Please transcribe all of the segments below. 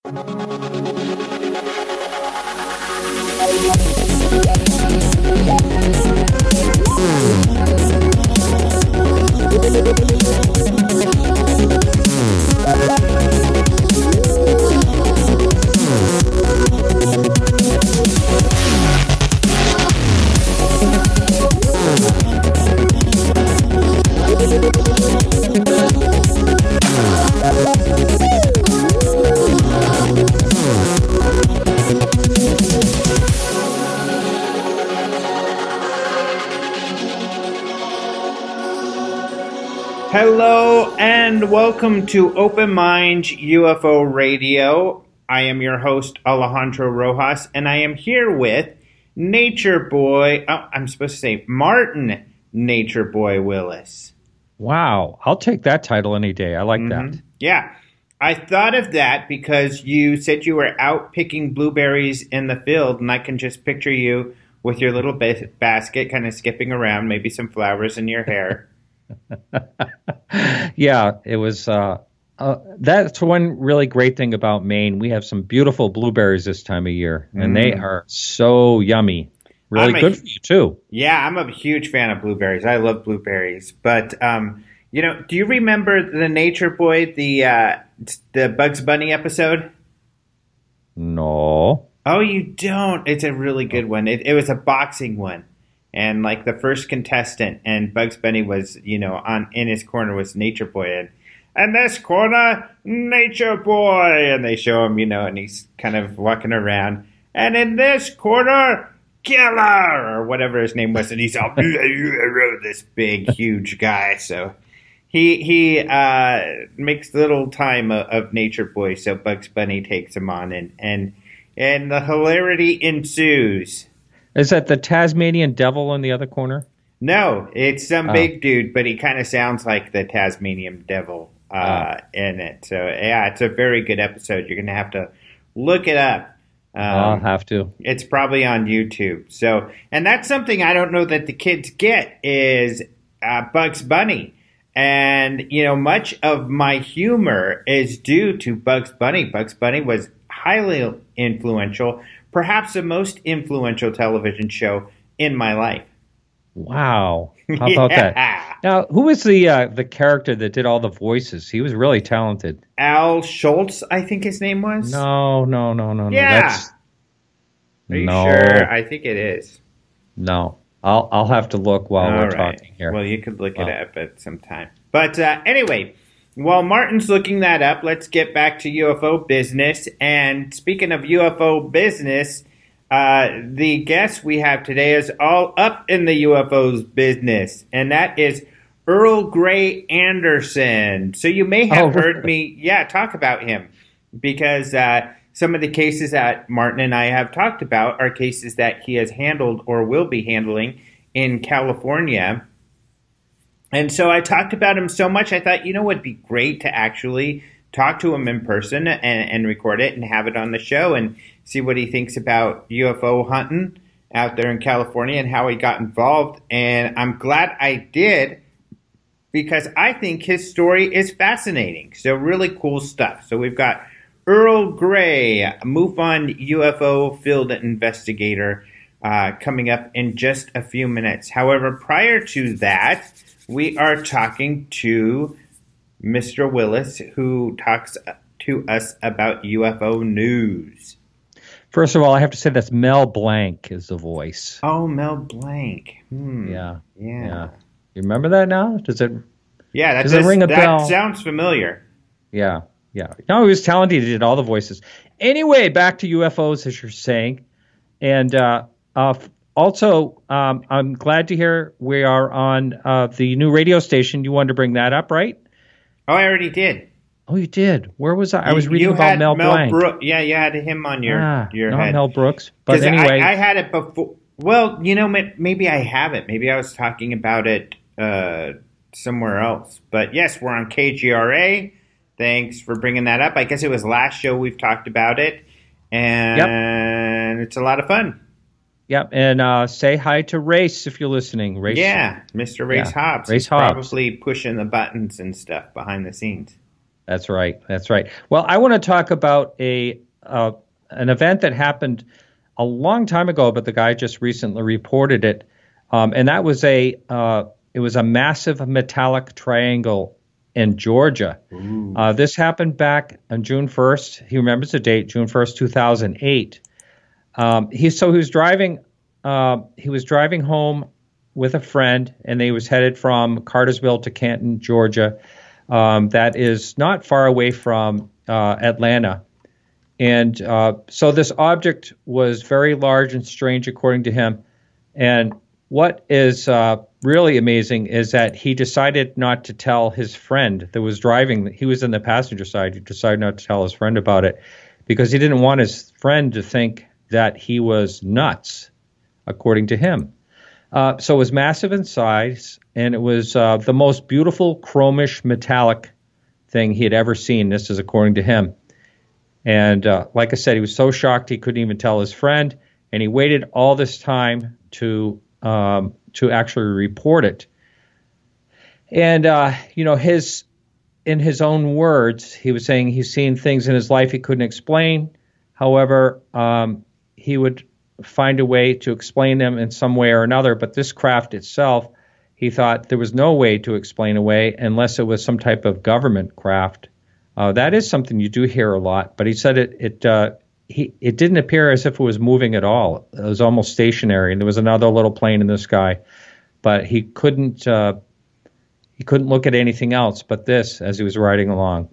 Hello and welcome to Open Mind UFO Radio. I am your host, Alejandro Rojas, and I am here with Nature Boy, I'm supposed to say Martin Nature Boy Willis. Wow, I'll take that title any day. I like that. Yeah, I thought of that because you said you were out picking blueberries in the field, and I can just picture you with your little basket kind of skipping around, maybe some flowers in your hair. Yeah, it was. That's one really great thing about Maine. We have some beautiful blueberries this time of year, and they are so yummy. Really good for you, too. Yeah, I'm a huge fan of blueberries. I love blueberries. But, do you remember the Nature Boy, the Bugs Bunny episode? No. Oh, you don't? It's a really good one. It was a boxing one. And like the first contestant, and Bugs Bunny was, in his corner was Nature Boy, and this corner, Nature Boy, and they show him, and he's kind of walking around, and in this corner, Killer, or whatever his name was, and he's all this big, huge guy. So he makes little time of Nature Boy, so Bugs Bunny takes him on, and the hilarity ensues. Is that the Tasmanian devil in the other corner? No, it's some big dude, but he kind of sounds like the Tasmanian devil in it. So, yeah, it's a very good episode. You're going to have to look it up. I'll have to. It's probably on YouTube. So, and that's something I don't know that the kids get is Bugs Bunny. And, much of my humor is due to Bugs Bunny. Bugs Bunny was highly influential, perhaps the most influential television show in my life. Wow. How about that? Now, who was the character that did all the voices? He was really talented. Al Schultz, I think his name was. No. Yeah. Are you sure? I think it is. No. I'll have to look while we're talking here. Well, you could look it up at some time. But anyway, while Martin's looking that up, let's get back to UFO business. And speaking of UFO business, the guest we have today is all up in the UFO's business, and that is Earl Grey Anderson. So you may have heard me, talk about him, because some of the cases that Martin and I have talked about are cases that he has handled or will be handling in California. And so I talked about him so much, I thought, it would be great to actually talk to him in person and record it and have it on the show and see what he thinks about UFO hunting out there in California and how he got involved. And I'm glad I did, because I think his story is fascinating. So really cool stuff. So we've got Earl Grey, MUFON UFO field investigator, coming up in just a few minutes. However, prior to that, we are talking to Mr. Willis, who talks to us about UFO news. First of all, I have to say that's Mel Blanc is the voice. Oh, Mel Blanc. Yeah. You remember that now? Does it? Yeah, does it ring a bell? That sounds familiar. Yeah. No, he was talented. He did all the voices. Anyway, back to UFOs, as you're saying. And also, I'm glad to hear we are on the new radio station. You wanted to bring that up, right? Oh, I already did. Oh, you did? Where was I? I was reading about Mel Blanc. Yeah, you had him on your not head. Mel Brooks. But anyway. I had it before. Well, maybe I haven't. Maybe I was talking about it somewhere else. But yes, we're on KGRA. Thanks for bringing that up. I guess it was last show we've talked about it. And It's a lot of fun. Yep, and say hi to Race if you're listening. Race, yeah, Mr. Race Hobbs. Race He's Hobbs. Probably pushing the buttons and stuff behind the scenes. That's right. That's right. Well, I want to talk about an event that happened a long time ago, but the guy just recently reported it, and that was it was a massive metallic triangle in Georgia. This happened back on June 1st. He remembers the date, June 1st, 2008. He was driving. He was driving home with a friend, and he was headed from Cartersville to Canton, Georgia. That is not far away from Atlanta. And so this object was very large and strange, according to him. And what is really amazing is that he decided not to tell his friend that was driving. He was in the passenger side. He decided not to tell his friend about it because he didn't want his friend to think that he was nuts, according to him. So it was massive in size, and it was the most beautiful chromish metallic thing he had ever seen. This is according to him. And like I said, he was so shocked he couldn't even tell his friend, and he waited all this time to actually report it. And in his own words, he was saying he's seen things in his life he couldn't explain. However, he would find a way to explain them in some way or another. But this craft itself, he thought there was no way to explain away unless it was some type of government craft. That is something you do hear a lot. But he said it didn't appear as if it was moving at all. It was almost stationary, and there was another little plane in the sky. But he couldn't look at anything else but this as he was riding along.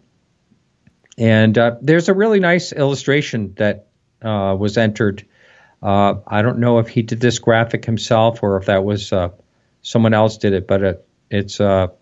And there's a really nice illustration that was entered. I don't know if he did this graphic himself or if that was someone else did it, but it's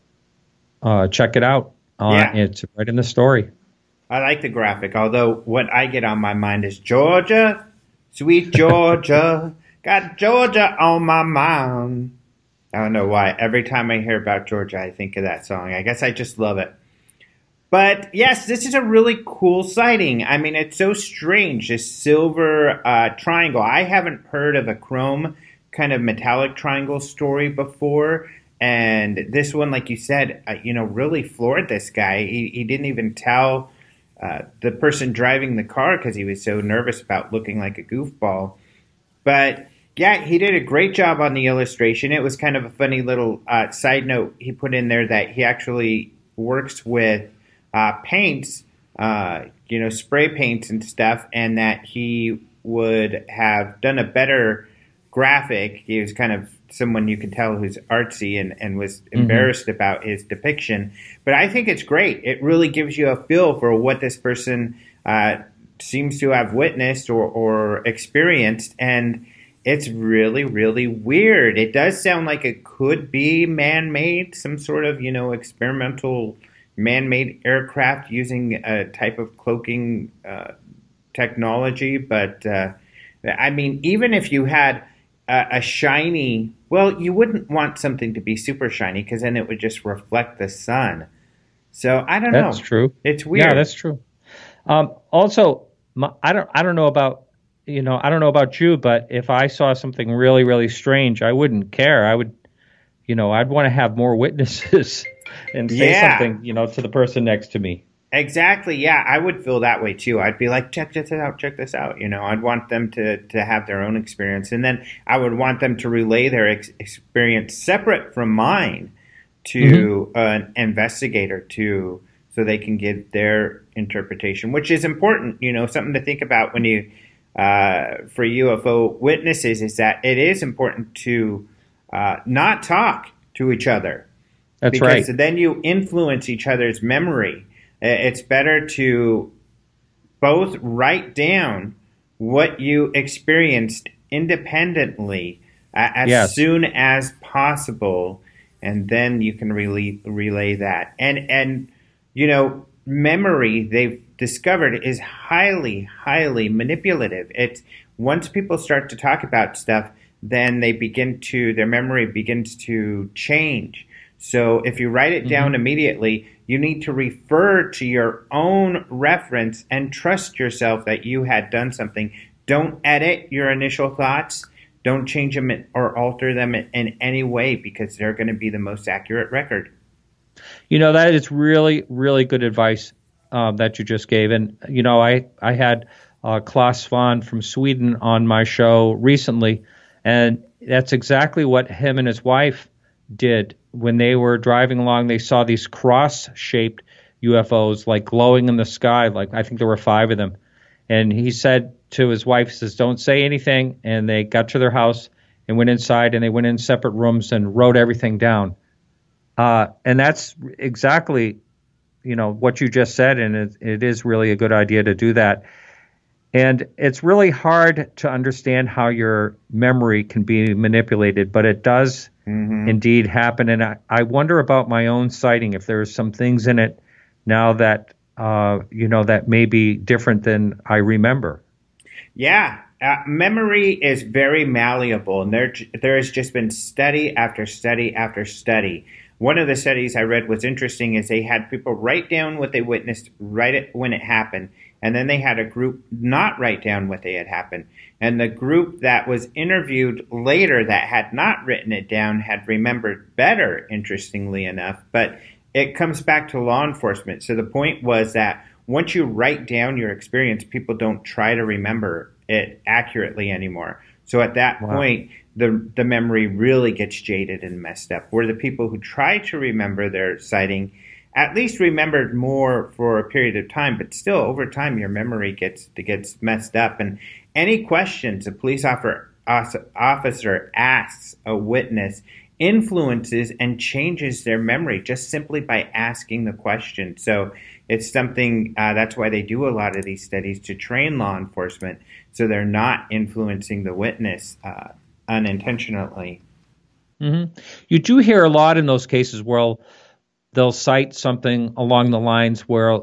check it out. It's right in the story. I like the graphic, although what I get on my mind is Georgia, sweet Georgia, got Georgia on my mind. I don't know why. Every time I hear about Georgia, I think of that song. I guess I just love it. But yes, this is a really cool sighting. I mean, it's so strange, this silver triangle. I haven't heard of a chrome kind of metallic triangle story before. And this one, like you said, really floored this guy. He didn't even tell the person driving the car because he was so nervous about looking like a goofball. But yeah, he did a great job on the illustration. It was kind of a funny little side note he put in there that he actually works with paints, spray paints and stuff, and that he would have done a better graphic. He was kind of someone you could tell who's artsy and was embarrassed about his depiction. But I think it's great. It really gives you a feel for what this person seems to have witnessed or experienced, and it's really, really weird. It does sound like it could be man-made, some sort of, experimental man-made aircraft using a type of cloaking technology. But, even if you had a shiny, well, you wouldn't want something to be super shiny because then it would just reflect the sun. So I don't know. That's true. It's weird. Yeah, that's true. Also, I don't know about I don't know about you, but if I saw something really, really strange, I wouldn't care. I would, I'd want to have more witnesses and say something, to the person next to me. Exactly. Yeah, I would feel that way too. I'd be like, check this out. I'd want them to have their own experience. And then I would want them to relay their experience separate from mine to an investigator so they can give their interpretation, which is important, something to think about when you, for UFO witnesses, is that it is important to not talk to each other. That's right. Because then you influence each other's memory. It's better to both write down what you experienced independently as soon as possible, and then you can relay that. And memory, they've discovered, is highly, highly manipulative. It's once people start to talk about stuff, then their memory begins to change. So if you write it down immediately, you need to refer to your own reference and trust yourself that you had done something. Don't edit your initial thoughts. Don't change them or alter them in any way, because they're going to be the most accurate record. That is really, really good advice. that you just gave. And, I had Klaus Svahn from Sweden on my show recently, and that's exactly what him and his wife did when they were driving along. They saw these cross-shaped UFOs, like glowing in the sky. Like, I think there were 5 of them. And he said to his wife, he says, don't say anything. And they got to their house and went inside, and they went in separate rooms and wrote everything down. And that's exactly, what you just said. And it is really a good idea to do that. And it's really hard to understand how your memory can be manipulated, but it does indeed happen. And I wonder about my own sighting, if there are some things in it now that, that may be different than I remember. Yeah. Memory is very malleable, and there has just been study after study after study. One of the studies I read was interesting, is they had people write down what they witnessed when it happened, and then they had a group not write down what they had happened. And the group that was interviewed later that had not written it down had remembered better, interestingly enough. But it comes back to law enforcement. So the point was that once you write down your experience, people don't try to remember it accurately anymore. So at that point, the memory really gets jaded and messed up, where the people who try to remember their sighting at least remembered more for a period of time, but still over time your memory gets messed up. And any questions a police officer asks a witness influences and changes their memory just simply by asking the question. So it's something, that's why they do a lot of these studies, to train law enforcement so they're not influencing the witness unintentionally. Mm-hmm. You do hear a lot in those cases where they'll cite something along the lines where,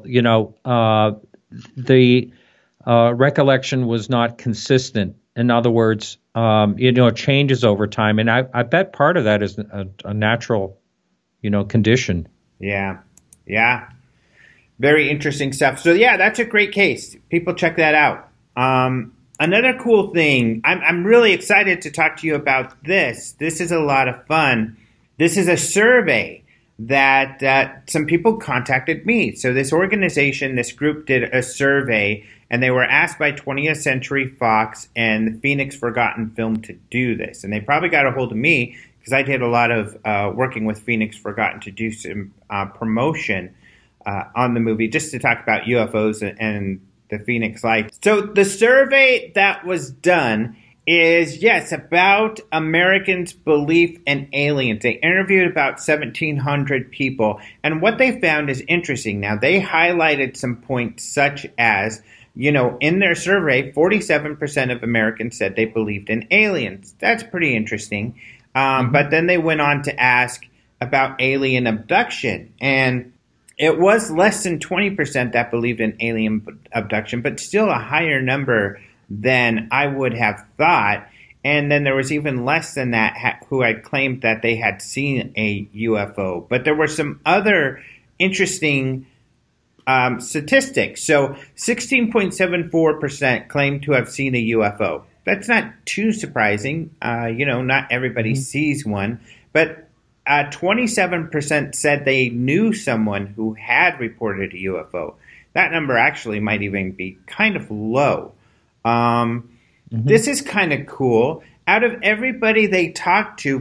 the recollection was not consistent. In other words, it changes over time. And I bet part of that is a natural, condition. Yeah. Yeah. Very interesting stuff. So, yeah, that's a great case. People check that out. Another cool thing, I'm really excited to talk to you about this. This is a lot of fun. This is a survey that some people contacted me. So this organization, this group did a survey, and they were asked by 20th Century Fox and the Phoenix Forgotten Film to do this. And they probably got a hold of me because I did a lot of working with Phoenix Forgotten to do some promotion on the movie, just to talk about UFOs and the Phoenix Lights. So the survey that was done is, yes, about Americans' belief in aliens. They interviewed about 1,700 people, and what they found is interesting. Now, they highlighted some points such as, in their survey, 47% of Americans said they believed in aliens. That's pretty interesting. But then they went on to ask about alien abduction, and it was less than 20% that believed in alien abduction, but still a higher number than I would have thought. And then there was even less than that who had claimed that they had seen a UFO. But there were some other interesting statistics. So 16.74% claimed to have seen a UFO. That's not too surprising. Not everybody sees one. But 27% said they knew someone who had reported a UFO. That number actually might even be kind of low. This is kind of cool. Out of everybody they talked to,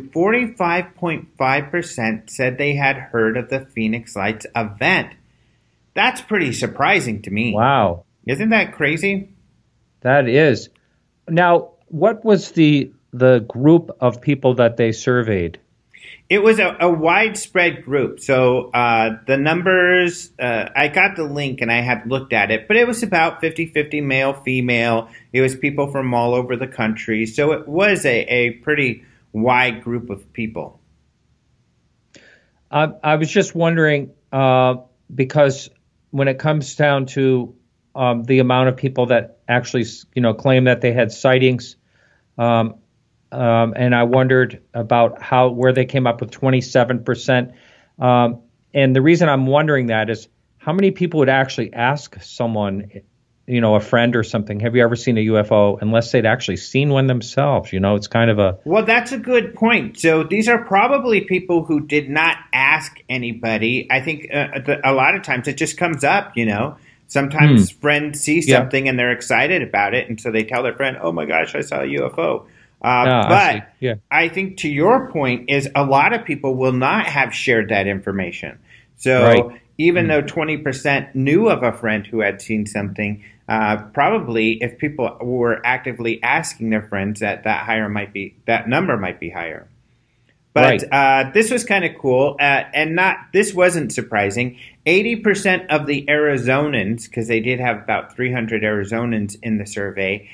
45.5% said they had heard of the Phoenix Lights event. That's pretty surprising to me. Wow. Isn't that crazy? That is. Now, what was the group of people that they surveyed? It was a widespread group. So the numbers, I got the link and I had looked at it, but it was about 50-50 male, female. It was people from all over the country. So it was a pretty wide group of people. I was just wondering, because when it comes down to the amount of people that actually, claim that they had sightings, and I wondered about where they came up with 27%. And the reason I'm wondering that is how many people would actually ask someone, a friend or something, have you ever seen a UFO unless they'd actually seen one themselves? It's kind of a... Well, that's a good point. So these are probably people who did not ask anybody. I think a lot of times it just comes up, Sometimes friends see something and they're excited about it, and so they tell their friend, "Oh my gosh, I saw a UFO." I think to your point is a lot of people will not have shared that information. So even though 20% knew of a friend who had seen something, probably if people were actively asking their friends, that number might be higher. But this was kind of cool, and this wasn't surprising. 80% of the Arizonans, because they did have about 300 Arizonans in the survey,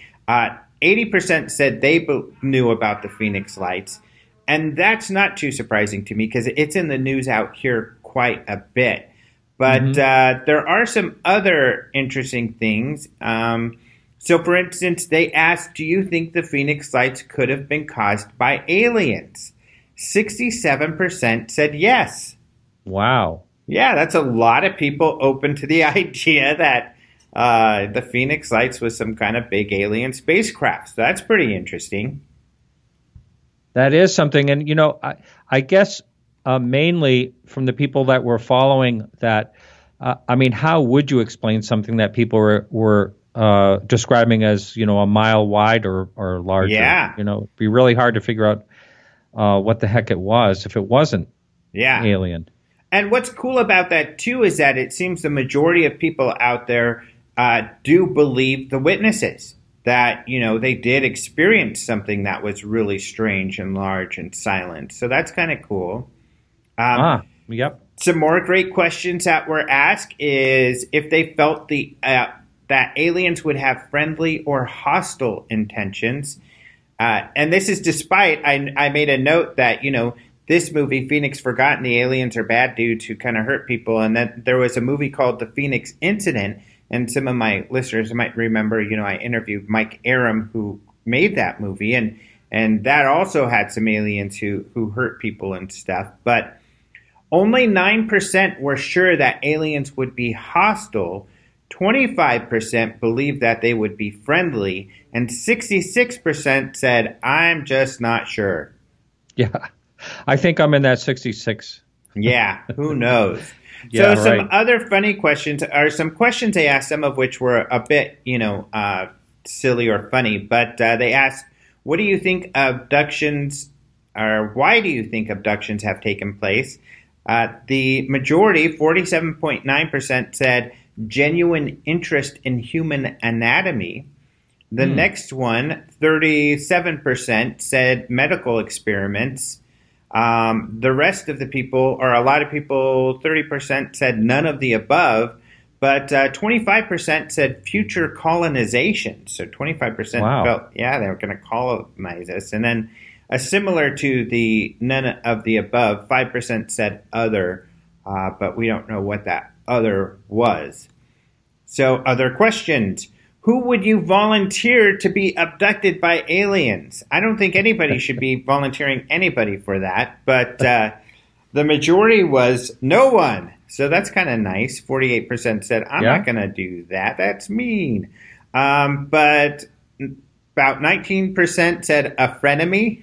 80% said they knew about the Phoenix Lights. And that's not too surprising to me because it's in the news out here quite a bit. But there are some other interesting things. So, for instance, they asked, do you think the Phoenix Lights could have been caused by aliens? 67% said yes. Wow. Yeah, that's a lot of people open to the idea that the Phoenix Lights was some kind of big alien spacecraft. So that's pretty interesting. That is something. And, I guess mainly from the people that were following that, how would you explain something that people were describing as, a mile wide or larger? Yeah. It'd be really hard to figure out what the heck it was if it wasn't alien. And what's cool about that, too, is that it seems the majority of people out there do believe the witnesses, that, they did experience something that was really strange and large and silent. So that's kind of cool. Yep. Some more great questions that were asked is if they felt that aliens would have friendly or hostile intentions. And this is despite, I made a note that, this movie, Phoenix Forgotten, the aliens are bad dudes who kind of hurt people. And that there was a movie called The Phoenix Incident. And some of my listeners might remember, I interviewed Mike Aram, who made that movie. And that also had some aliens who hurt people and stuff. But only 9% were sure that aliens would be hostile. 25% believed that they would be friendly. And 66% said, I'm just not sure. Yeah. I think I'm in that 66. Yeah, who knows? Yeah, so some other funny questions are some questions they asked, some of which were a bit, silly or funny. But they asked, what do you think abductions, or why do you think abductions have taken place? The majority, 47.9%, said genuine interest in human anatomy. The next one, 37%, said medical experiments. The rest of the people, or a lot of people, 30% said none of the above, but 25% said future colonization. So 25% felt, they were going to colonize us. And then similar to the none of the above, 5% said other, but we don't know what that other was. So other questions. Who would you volunteer to be abducted by aliens? I don't think anybody should be volunteering anybody for that, but the majority was no one. So that's kind of nice. 48% said, I'm not going to do that. That's mean. But about 19% said a frenemy.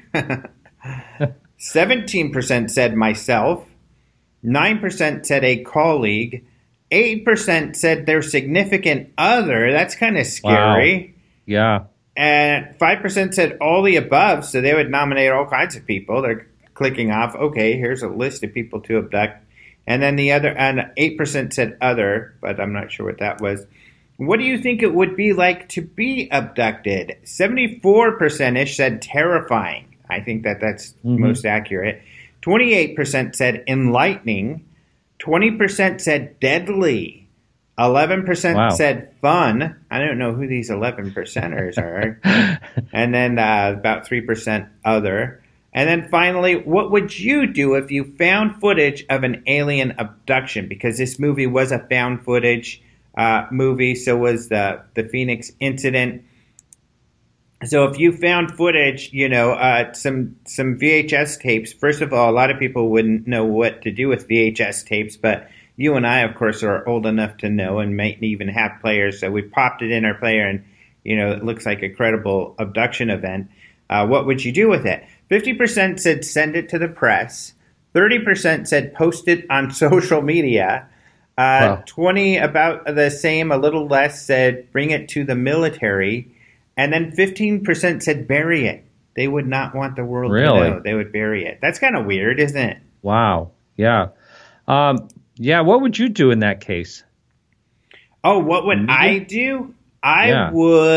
17% said myself. 9% said a colleague. 8% said their significant other. That's kind of scary. Wow. Yeah. And 5% said all the above, so they would nominate all kinds of people. They're clicking off, okay, here's a list of people to abduct. And then the other, and 8% said other, but I'm not sure what that was. What do you think it would be like to be abducted? 74%-ish said terrifying. I think that's most accurate. 28% said enlightening. 20% said deadly. 11% said fun. I don't know who these 11%ers are. And then about 3% other. And then finally, what would you do if you found footage of an alien abduction? Because this movie was a found footage movie, so was the Phoenix Incident. So if you found footage, some VHS tapes, first of all, a lot of people wouldn't know what to do with VHS tapes, but you and I, of course, are old enough to know and might even have players. So we popped it in our player and, it looks like a credible abduction event. What would you do with it? 50% said send it to the press. 30% said post it on social media. Wow. 20, about the same, a little less, said bring it to the military. And then 15% said bury it. They would not want the world to know. They would bury it. That's kind of weird, isn't it? Wow. Yeah. What would you do in that case? Oh, what would I do? I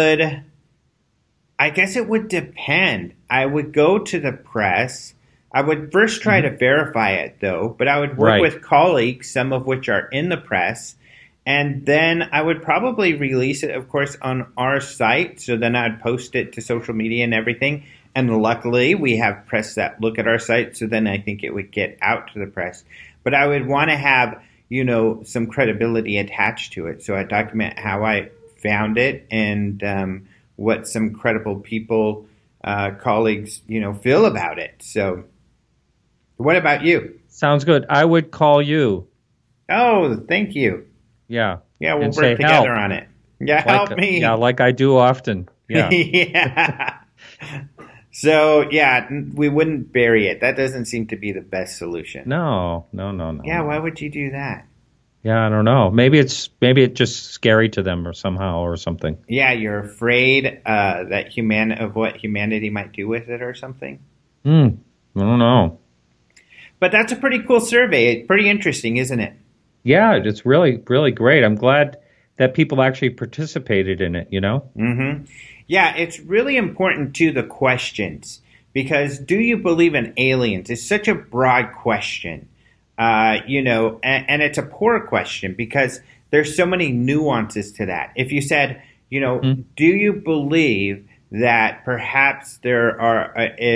guess it would depend. I would go to the press. I would first try to verify it, though, but I would work with colleagues, some of which are in the press, and then I would probably release it, of course, on our site. So then I'd post it to social media and everything. And luckily, we have press that look at our site, so then I think it would get out to the press. But I would want to have, some credibility attached to it. So I document how I found it and what some credible people, colleagues, feel about it. So what about you? Sounds good. I would call you. Oh, thank you. Yeah. Yeah, we'll work together on it. Yeah, help me. Yeah, like I do often. Yeah. Yeah. So, we wouldn't bury it. That doesn't seem to be the best solution. No. Yeah, why would you do that? Yeah, I don't know. Maybe it's just scary to them or somehow or something. Yeah, you're afraid of what humanity might do with it or something. I don't know. But that's a pretty cool survey. It's pretty interesting, isn't it? Yeah, it's really, really great. I'm glad that people actually participated in it, Mm-hmm. Yeah, it's really important to the questions because do you believe in aliens? It's such a broad question, and it's a poor question because there's so many nuances to that. If you said, do you believe that perhaps there are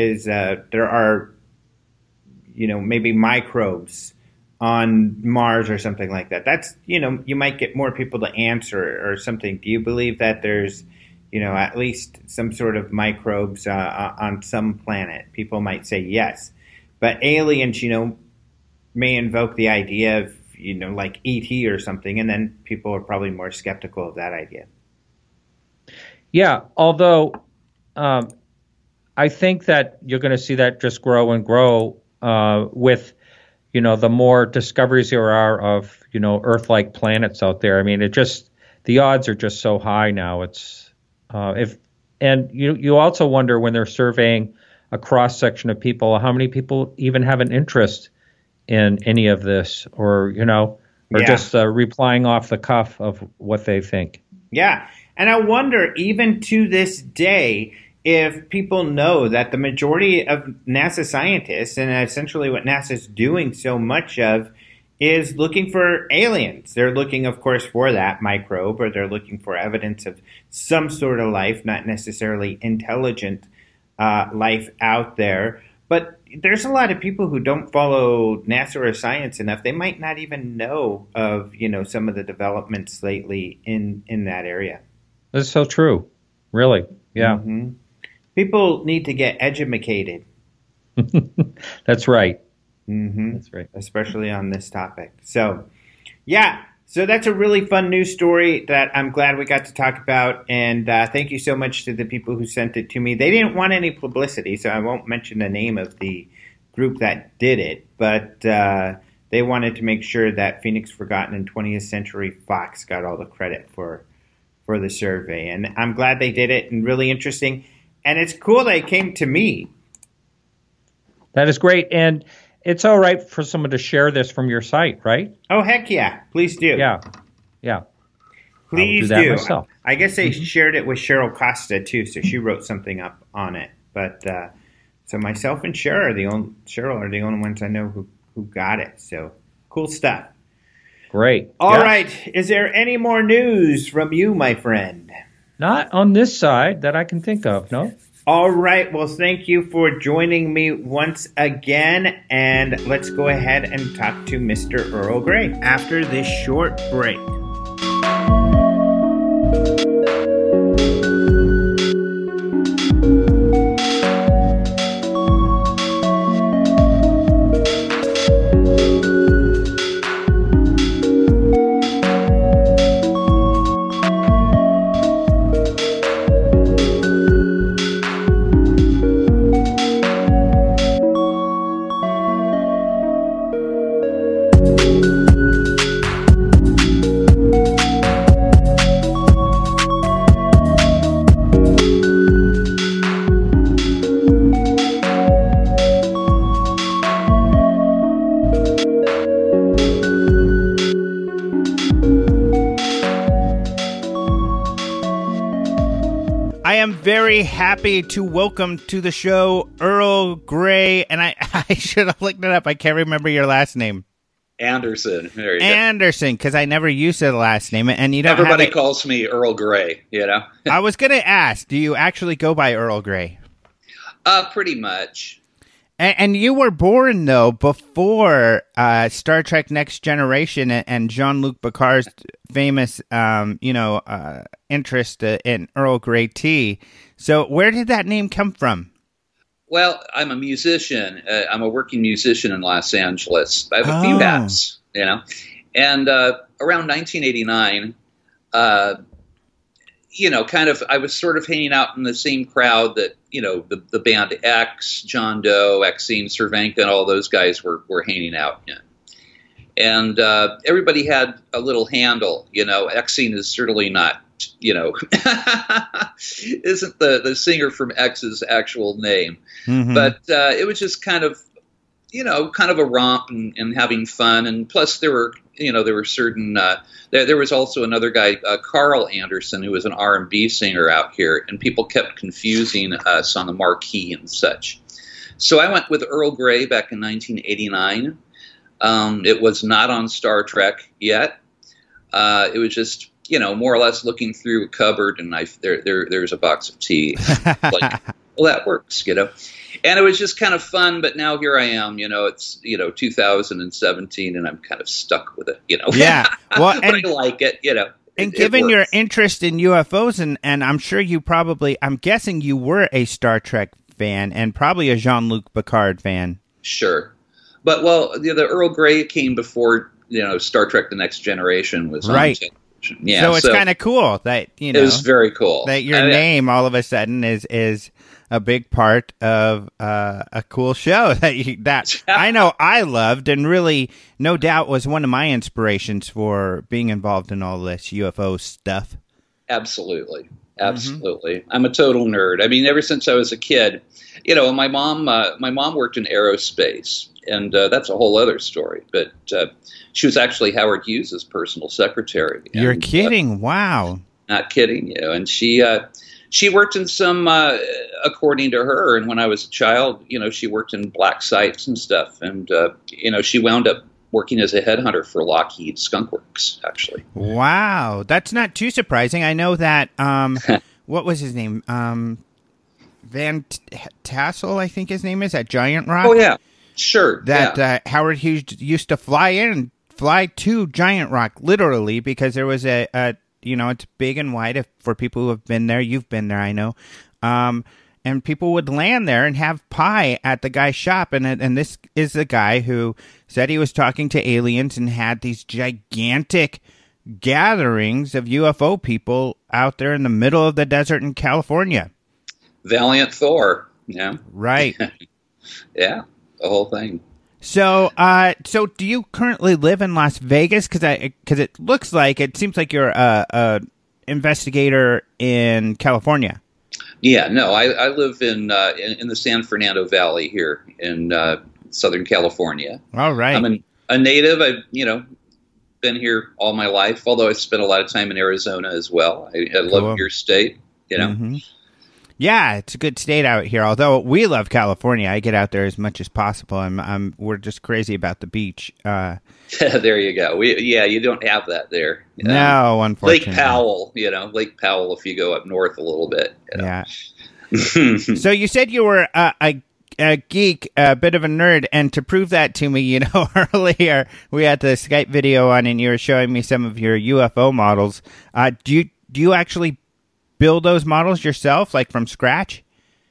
maybe microbes on Mars or something like that? That's, you might get more people to answer or something. Do you believe that there's at least some sort of microbes on some planet? People might say yes. But aliens, may invoke the idea of, like E.T. or something, and then people are probably more skeptical of that idea. Yeah, although I think that you're going to see that just grow and grow with, the more discoveries there are of, Earth-like planets out there. I mean, the odds are just so high now. It's you also wonder when they're surveying a cross section of people, how many people even have an interest in any of this, or just replying off the cuff of what they think. Yeah, and I wonder even to this day if people know that the majority of NASA scientists, and essentially what NASA's doing so much of, is looking for aliens. They're looking, of course, for that microbe, or they're looking for evidence of some sort of life, not necessarily intelligent life out there. But there's a lot of people who don't follow NASA or science enough. They might not even know of, some of the developments lately in that area. That's so true. Really. Yeah. Mm-hmm. People need to get educated. That's right. Mm-hmm. That's right. Especially on this topic. So that's a really fun news story that I'm glad we got to talk about. And thank you so much to the people who sent it to me. They didn't want any publicity, so I won't mention the name of the group that did it. But they wanted to make sure that Phoenix Forgotten and 20th Century Fox got all the credit for the survey. And I'm glad they did it, and really interesting. And it's cool that it came to me. That is great. And it's all right for someone to share this from your site, right? Oh, heck yeah. Please do. Yeah. Please do. That myself. I guess they shared it with Cheryl Costa, too, so she wrote something up on it. But so myself and Cheryl are the only ones I know who got it. So cool stuff. Great. All right. Is there any more news from you, my friend? Not on this side that I can think of, no. All right. Well, thank you for joining me once again. And let's go ahead and talk to Mr. Earl Grey after this short break. I am very happy to welcome to the show Earl Grey, and I should have looked it up. I can't remember your last name. Anderson. There you go. Anderson, because I never used the last name, and you don't. Everybody calls me Earl Grey. You know. I was going to ask, do you actually go by Earl Grey? Pretty much. And you were born, though, before Star Trek Next Generation and Jean-Luc Picard's famous, interest in Earl Grey tea. So where did that name come from? Well, I'm a musician. I'm a working musician in Los Angeles. I have a few hats, you know. And around 1989, I was sort of hanging out in the same crowd that, the band X, John Doe, Exene, Cervenka, and all those guys were hanging out in. And everybody had a little handle, Exene is certainly not, isn't the singer from X's actual name. Mm-hmm. But it was just kind of a romp and having fun. And plus there were certain, there was also another guy, Carl Anderson, who was an R&B singer out here, and people kept confusing us on the marquee and such. So I went with Earl Grey back in 1989. It was not on Star Trek yet. It was just, more or less looking through a cupboard, and there's a box of tea. Like, well, that works, And it was just kind of fun, but now here I am, it's, 2017, and I'm kind of stuck with it, Yeah. Well, but I like it, And given your interest in UFOs, and I'm sure I'm guessing you were a Star Trek fan and probably a Jean-Luc Picard fan. Sure. But, the Earl Grey came before, Star Trek The Next Generation was on right. television. Yeah, so it's kind of cool that, it was very cool. That your name all of a sudden is a big part of a cool show that I know I loved and really, no doubt, was one of my inspirations for being involved in all this UFO stuff. Absolutely. Mm-hmm. I'm a total nerd. I mean, ever since I was a kid, my mom worked in aerospace, and that's a whole other story. But she was actually Howard Hughes' personal secretary. You're kidding? Wow. Not kidding you. And she worked in some, according to her, and when I was a child, she worked in black sites and stuff. And, she wound up working as a headhunter for Lockheed Skunk Works, actually. Wow. That's not too surprising. I know that, what was his name? Van Tassel, I think his name is, at Giant Rock. Oh, yeah. Sure. That Howard Hughes used to fly to Giant Rock, literally, because there was it's big and wide. For people who have been there, you've been there, I know. And people would land there and have pie at the guy's shop. And this is the guy who said he was talking to aliens and had these gigantic gatherings of UFO people out there in the middle of the desert in California. Valiant Thor, yeah. Right. Yeah, the whole thing. So do you currently live in Las Vegas? Because it seems like you're a investigator in California. Yeah, no, I live in the San Fernando Valley here in Southern California. All right. I'm a native. I've been here all my life, although I spent a lot of time in Arizona as well. I love your state. Mm-hmm. Yeah, it's a good state out here. Although we love California, I get out there as much as possible. We're just crazy about the beach. There you go. You don't have that there. No, unfortunately. Lake Powell. If you go up north a little bit. Yeah. So you said you were a geek, a bit of a nerd, and to prove that to me, earlier we had the Skype video on, and you were showing me some of your UFO models. Do you actually build those models yourself, like from scratch?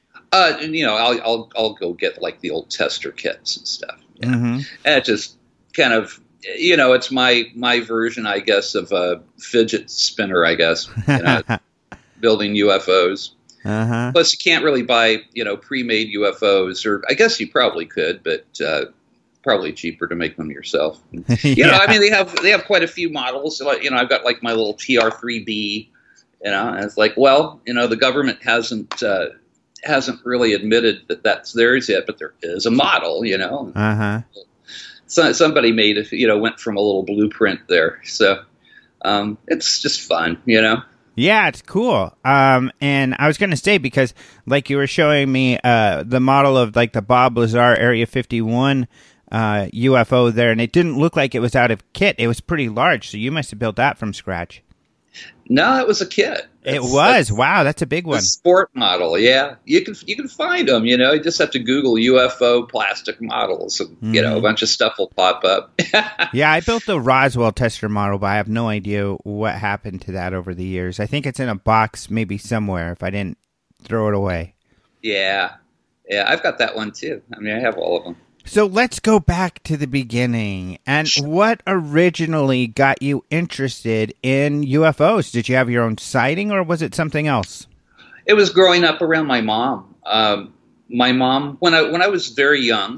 I'll go get like the old tester kits and stuff. Mm-hmm. And it just kind of, it's my version, I guess, of a fidget spinner, I guess, building UFOs. Uh-huh. Plus, you can't really buy, pre-made UFOs, or I guess you probably could, but probably cheaper to make them yourself. Yeah. They have quite a few models. I've got like my little TR-3B. And it's like, well, the government hasn't really admitted that that's theirs yet, but there is a model, Uh-huh. So somebody went from a little blueprint there. So it's just fun, Yeah, it's cool. And I was going to say, because like you were showing me the model of like the Bob Lazar Area 51 UFO there, and it didn't look like it was out of kit. It was pretty large, so you must have built that from scratch. No, it was a kit. Wow, that's a big one. A sport model, yeah. You can find them. You just have to Google UFO plastic models, and a bunch of stuff will pop up. Yeah, I built the Roswell tester model, but I have no idea what happened to that over the years. I think it's in a box, maybe somewhere, if I didn't throw it away. Yeah, I've got that one too. I mean, I have all of them. So let's go back to the beginning. And what originally got you interested in UFOs? Did you have your own sighting, or was it something else? It was growing up around my mom. My mom, when I was very young,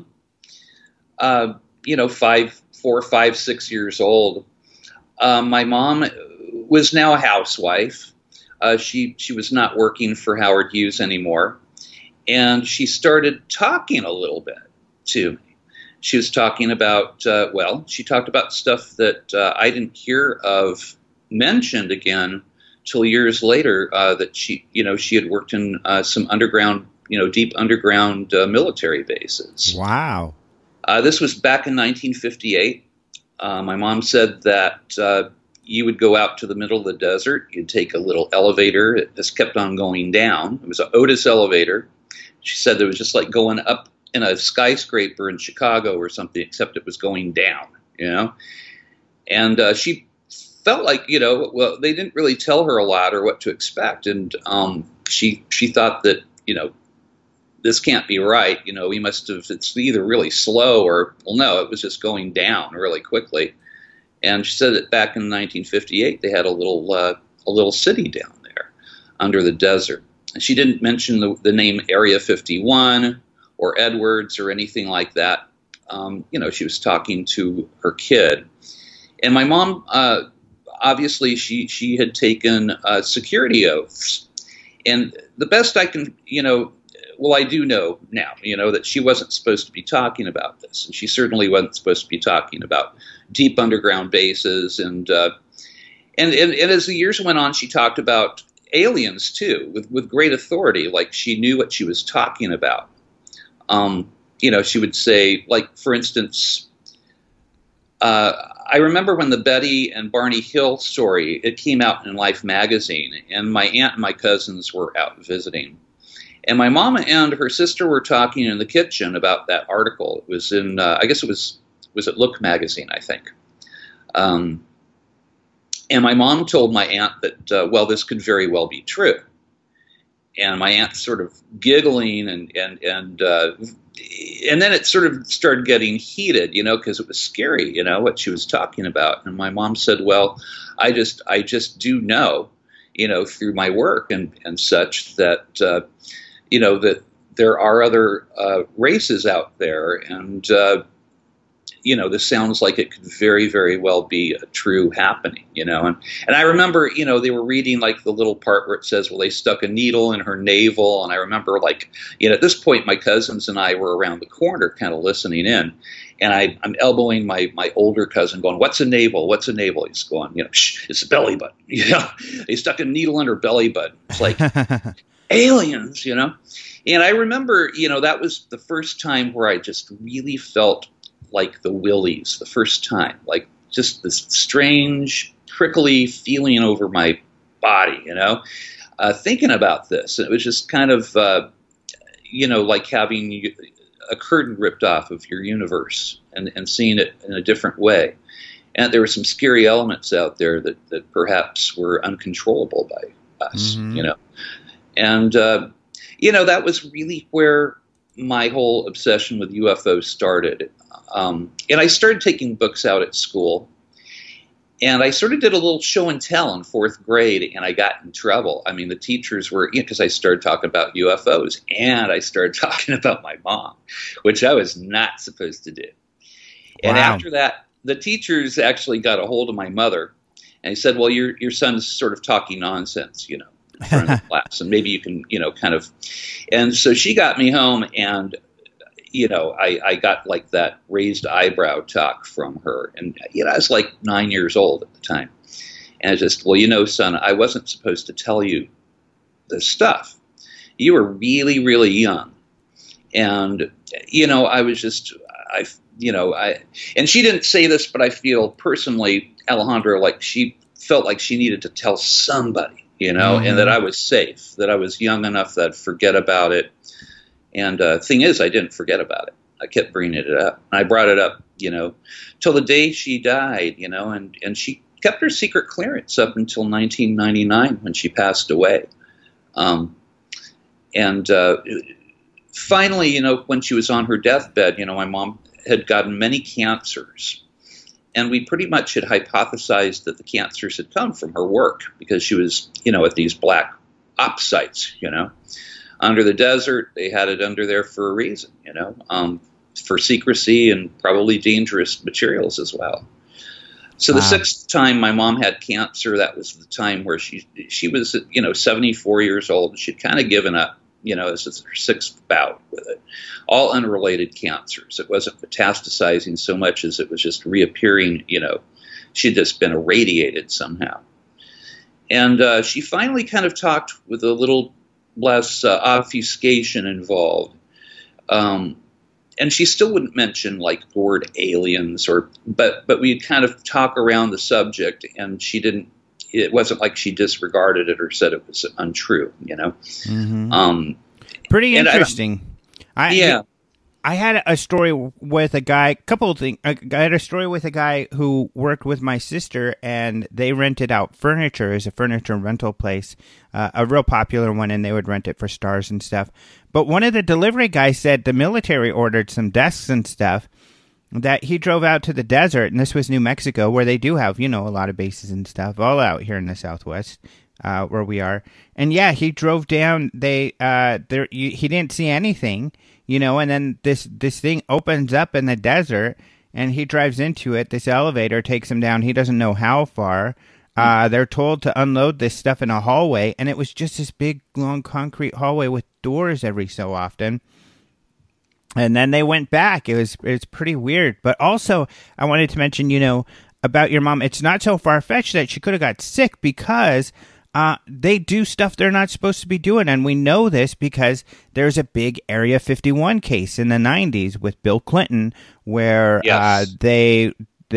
4, 5, 6 years old, my mom was now a housewife. She was not working for Howard Hughes anymore, and she started talking a little bit to me. She was talking about, she talked about stuff that I didn't hear of mentioned again till years later, that she had worked in some underground, deep underground military bases. Wow. This was back in 1958. My mom said that you would go out to the middle of the desert, you'd take a little elevator, it just kept on going down. It was an Otis elevator. She said it was just like going up in a skyscraper in Chicago or something, except it was going down, And she felt like, they didn't really tell her a lot or what to expect. And she thought that, this can't be right. We must have, it's either really slow or, no, it was just going down really quickly. And she said that back in 1958, they had a little city down there under the desert. And she didn't mention the name Area 51 or Edwards or anything like that. She was talking to her kid. And my mom, obviously, she had taken security oaths. And the best I can, I do know now, that she wasn't supposed to be talking about this. And she certainly wasn't supposed to be talking about deep underground bases. And as the years went on, she talked about aliens, too, with great authority, like she knew what she was talking about. She would say, like, for instance, I remember when the Betty and Barney Hill story, it came out in Life magazine, and my aunt and my cousins were out visiting. And my mom and her sister were talking in the kitchen about that article. It was in, I guess it was it Look magazine, I think. And my mom told my aunt that, this could very well be true. And my aunt sort of giggling, and then it sort of started getting heated, because it was scary, what she was talking about. And my mom said, well, I just do know, through my work and such that, that there are other races out there. And, this sounds like it could very, very well be a true happening, And I remember, they were reading like the little part where it says, well, they stuck a needle in her navel. And I remember at this point, my cousins and I were around the corner kind of listening in. And I'm elbowing my older cousin going, what's a navel? What's a navel? He's going, shh, it's a belly button. They stuck a needle in her belly button. It's like aliens, And I remember, that was the first time where I just really felt like the willies, the first time, like just this strange, prickly feeling over my body, thinking about this. And it was just kind of, like having a curtain ripped off of your universe and seeing it in a different way. And there were some scary elements out there that perhaps were uncontrollable by us, And, that was really where my whole obsession with UFOs started. And I started taking books out at school, and I sort of did a little show and tell in 4th grade, and I got in trouble. I mean, the teachers were, because I started talking about UFOs, and I started talking about my mom, which I was not supposed to do. And after that, the teachers actually got a hold of my mother, and he said, well, your son's sort of talking nonsense, in front of the class, and maybe you can, kind of. And so she got me home, and I got like that raised eyebrow talk from her. And, I was like 9 years old at the time. And I just, well, you know, son, I wasn't supposed to tell you this stuff. You were really, really young. And, you know, I was just, and she didn't say this, but I feel personally, Alejandro, like she felt like she needed to tell somebody, you know, and that I was safe, that I was young enough that I'd forget about it. And thing is, I didn't forget about it. I kept bringing it up. I brought it up, you know, till the day she died, you know, and she kept her secret clearance up until 1999 when she passed away. Finally, you know, when she was on her deathbed, you know, my mom had gotten many cancers. And we pretty much had hypothesized that the cancers had come from her work because she was, you know, at these black op sites, you know. Under the desert, they had it under there for a reason, you know, for secrecy and probably dangerous materials as well. So the sixth time my mom had cancer, that was the time where she was, you know, 74 years old. She'd kind of given up, you know, this is her sixth bout with it. All unrelated cancers. It wasn't metastasizing so much as it was just reappearing, you know. She'd just been irradiated somehow. And she finally kind of talked with a little less obfuscation involved. And she still wouldn't mention like word aliens but we'd kind of talk around the subject, and it wasn't like she disregarded it or said it was untrue, you know. Mm-hmm. Pretty interesting. I had a story with a guy, I had a story with a guy who worked with my sister, and they rented out furniture as a furniture rental place, a real popular one, and they would rent it for stars and stuff. But one of the delivery guys said the military ordered some desks and stuff, that he drove out to the desert, and this was New Mexico, where they do have, you know, a lot of bases and stuff, all out here in the Southwest, where we are. And yeah, he drove down, he didn't see anything. You know, and then this thing opens up in the desert, and he drives into it. This elevator takes him down. He doesn't know how far. They're told to unload this stuff in a hallway, and it was just this big, long concrete hallway with doors every so often. And then they went back. It was pretty weird. But also, I wanted to mention, you know, about your mom. It's not so far-fetched that she could have got sick because they do stuff they're not supposed to be doing, and we know this because there's a big Area 51 case in the 90s with Bill Clinton where Bill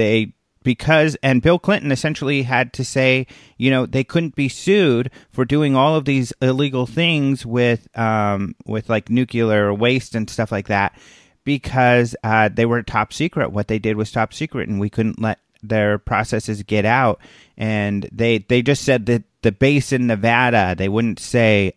Clinton essentially had to say, you know, they couldn't be sued for doing all of these illegal things with like nuclear waste and stuff like that because they were top secret. What they did was top secret, and we couldn't let their processes get out. And they just said that the base in Nevada, they wouldn't say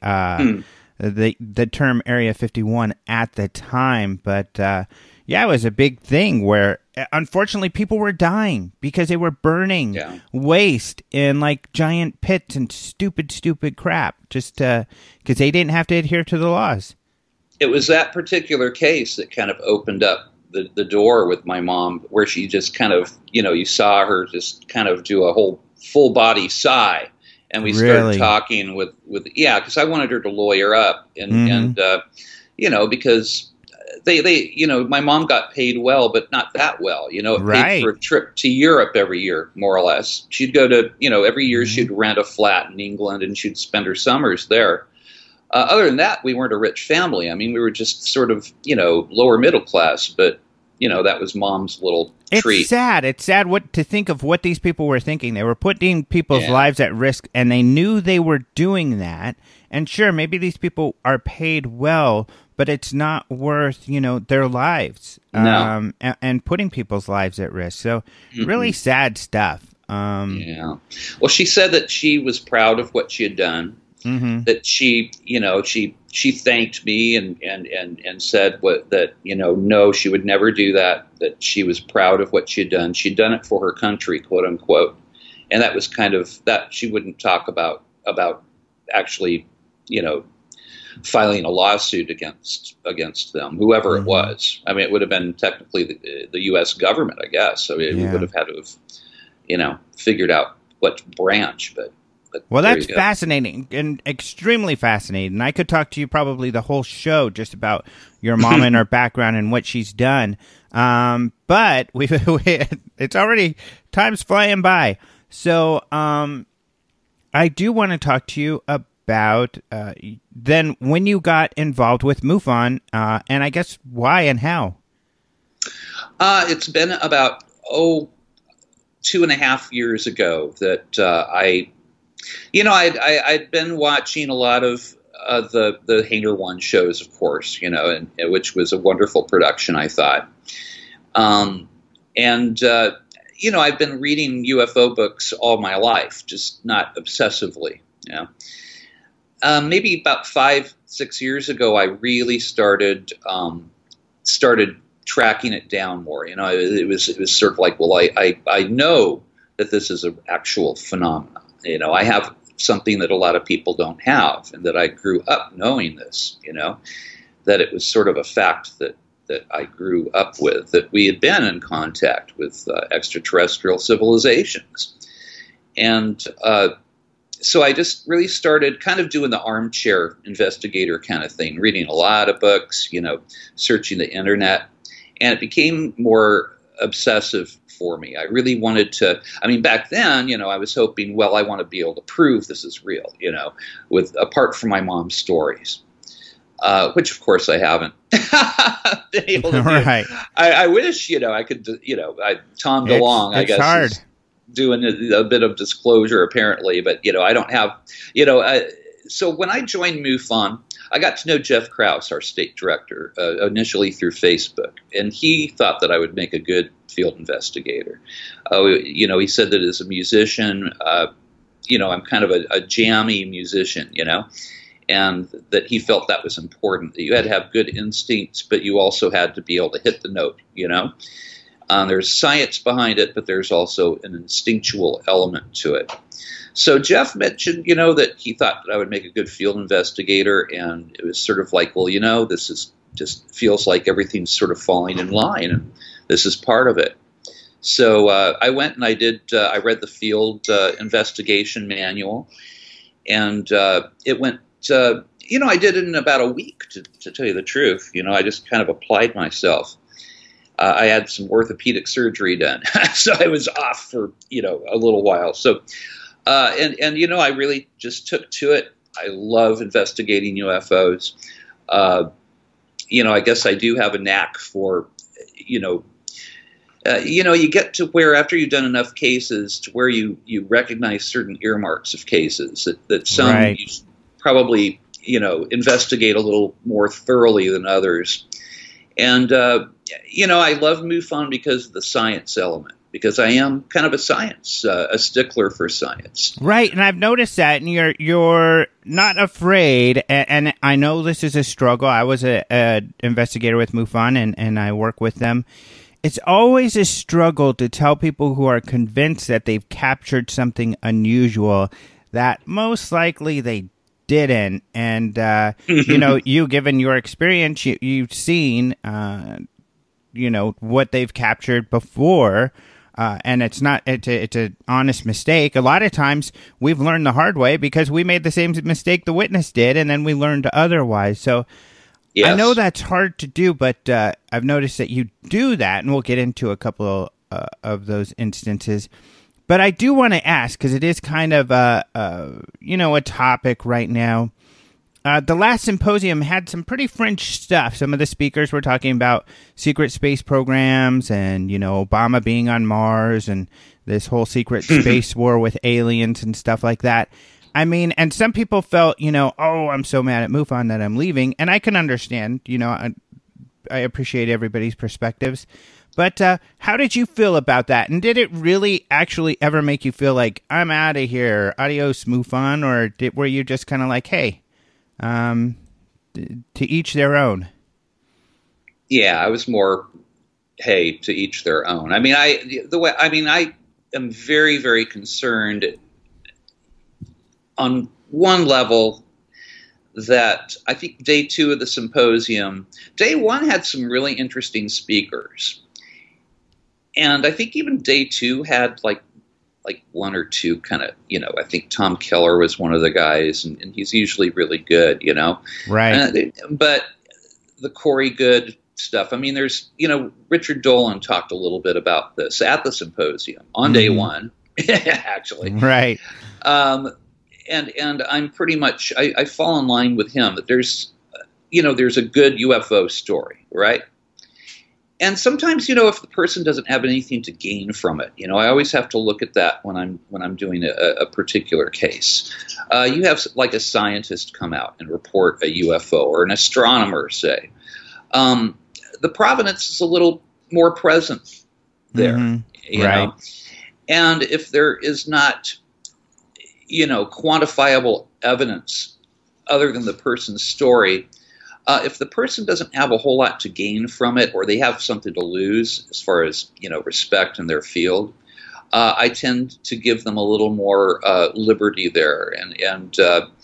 the term Area 51 at the time. But it was a big thing where unfortunately people were dying because they were burning waste in like giant pits and stupid crap just because they didn't have to adhere to the laws. It was that particular case that kind of opened up the door with my mom, where she just kind of, you know, you saw her just kind of do a whole full body sigh. And we started talking with because I wanted her to lawyer up and you know, because they you know, my mom got paid well, but not that well, you know, paid for a trip to Europe every year, more or less. She'd go to, you know, every year she'd rent a flat in England and she'd spend her summers there. Other than that, we weren't a rich family. I mean, we were just sort of, you know, lower middle class, but you know, that was mom's little treat. It's sad. It's sad to think of what these people were thinking. They were putting people's lives at risk, and they knew they were doing that. And sure, maybe these people are paid well, but it's not worth, you know, their lives and putting people's lives at risk. So really sad stuff. Well, she said that she was proud of what she had done. That she, you know, she thanked me and said that, you know, no, she would never do that, that she was proud of what she had done. She'd done it for her country, quote unquote. And that was kind of that she wouldn't talk about actually, you know, filing a lawsuit against them, whoever it was. I mean, it would have been technically the U.S. government, I guess. So we would have had to have, you know, figured out what branch, but well, that's fascinating and extremely fascinating. I could talk to you probably the whole show just about your mom and her background and what she's done. But it's already time's flying by. So I do want to talk to you about then when you got involved with MUFON, and I guess why and how. It's been about 2.5 years ago that I'd been watching a lot of the Hangar One shows, of course, and which was a wonderful production, I thought. I've been reading UFO books all my life, just not obsessively. Maybe about 5-6 years ago, I really started tracking it down more. It was sort of like, well, I know that this is an actual phenomenon. I have something that a lot of people don't have, and that I grew up knowing this. That it was sort of a fact that I grew up with, that we had been in contact with extraterrestrial civilizations. And so I just really started kind of doing the armchair investigator kind of thing, reading a lot of books, searching the internet. And it became more obsessive for me. I really wanted to, back then, I was hoping, well, I want to be able to prove this is real, apart from my mom's stories. Which of course I haven't been able to do. Right. I wish, I could, Tom DeLonge, I guess, hard. Is doing a bit of disclosure apparently, but, I don't have, so when I joined MUFON, I got to know Jeff Krause, our state director, initially through Facebook, and he thought that I would make a good field investigator. He said that as a musician, I'm kind of a jammy musician, and that he felt that was important, that you had to have good instincts, but you also had to be able to hit the note, There's science behind it, but there's also an instinctual element to it. So Jeff mentioned, that he thought that I would make a good field investigator, and it was sort of like, well, this is just feels like everything's sort of falling in line, and this is part of it. So I went and I read the field investigation manual, and it went, I did it in about a week, to tell you the truth. I just kind of applied myself. I had some orthopedic surgery done, so I was off for, a little while. So, I really just took to it. I love investigating UFOs. I guess I do have a knack for, you get to where after you've done enough cases to where you recognize certain earmarks of cases that some right. You probably, investigate a little more thoroughly than others. And, I love MUFON because of the science element, because I am kind of a stickler for science. Right, and I've noticed that, and you're not afraid, and I know this is a struggle. I was an investigator with MUFON, and I work with them. It's always a struggle to tell people who are convinced that they've captured something unusual that most likely they didn't. And, you, given your experience, you've seen, what they've captured before. And it's an honest mistake. A lot of times we've learned the hard way because we made the same mistake the witness did, and then we learned otherwise. So yes. I know that's hard to do, but I've noticed that you do that, and we'll get into a couple of those instances. But I do want to ask, because it is kind of a topic right now. The last symposium had some pretty fringe stuff. Some of the speakers were talking about secret space programs and, Obama being on Mars and this whole secret space war with aliens and stuff like that. And some people felt, I'm so mad at MUFON that I'm leaving. And I can understand, I appreciate everybody's perspectives. But how did you feel about that? And did it really actually ever make you feel like, I'm out of here, adios MUFON? Or were you just kind of like, hey, to each their own? Yeah, I was more, hey, to each their own. I am very, very concerned on one level that I think day 2 of the symposium, day 1 had some really interesting speakers. And I think even day 2 had like 1 or 2 kind of, I think Tom Keller was one of the guys, and he's usually really good, Right. But the Corey Good stuff, there's, Richard Dolan talked a little bit about this at the symposium on day 1. actually. Right. And I'm pretty much, I fall in line with him that there's a good UFO story, right? And sometimes, if the person doesn't have anything to gain from it, I always have to look at that when I'm doing a particular case. You have like a scientist come out and report a UFO, or an astronomer, say. The provenance is a little more present there, you know? And if there is not, quantifiable evidence other than the person's story, if the person doesn't have a whole lot to gain from it, or they have something to lose as far as, respect in their field, I tend to give them a little more liberty there. And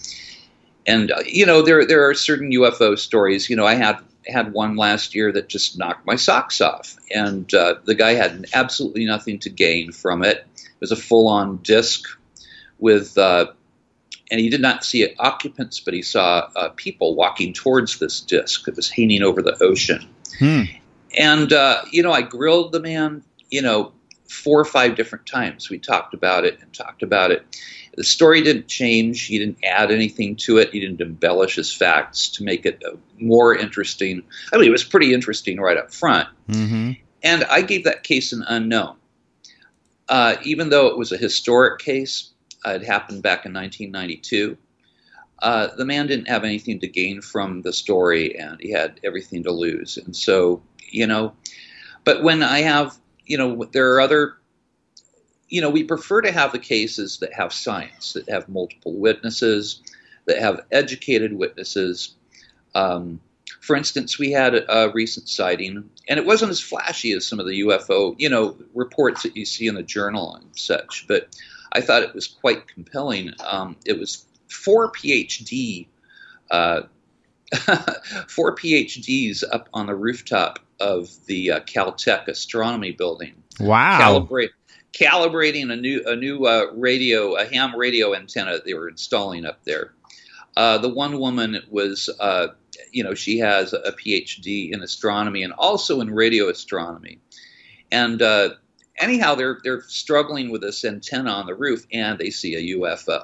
there are certain UFO stories. I had one last year that just knocked my socks off, and the guy had absolutely nothing to gain from it. It was a full-on disc with, and he did not see occupants, but he saw people walking towards this disc that was hanging over the ocean. And, I grilled the man, 4 or 5 different times. We talked about it. The story didn't change. He didn't add anything to it. He didn't embellish his facts to make it more interesting. I mean, it was pretty interesting right up front. And I gave that case an unknown. Even though it was a historic case, it happened back in 1992. The man didn't have anything to gain from the story, and he had everything to lose. And so, but when I have, there are other, we prefer to have the cases that have science, that have multiple witnesses, that have educated witnesses. For instance, we had a recent sighting, and it wasn't as flashy as some of the UFO, reports that you see in the journal and such, but I thought it was quite compelling. It was 4 PhDs up on the rooftop of the Caltech astronomy building. Wow! Calibrating a new radio, a ham radio antenna that they were installing up there. The one woman was, she has a PhD in astronomy and also in radio astronomy, and anyhow, they're struggling with this antenna on the roof, and they see a UFO,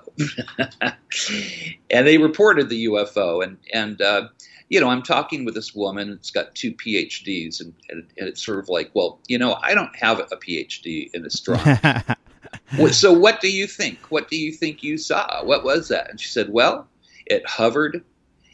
and they reported the UFO. And I'm talking with this woman. It's got 2 PhDs, and it's sort of like, well, I don't have a PhD in astronomy. So what do you think? What do you think you saw? What was that? And she said, well, it hovered.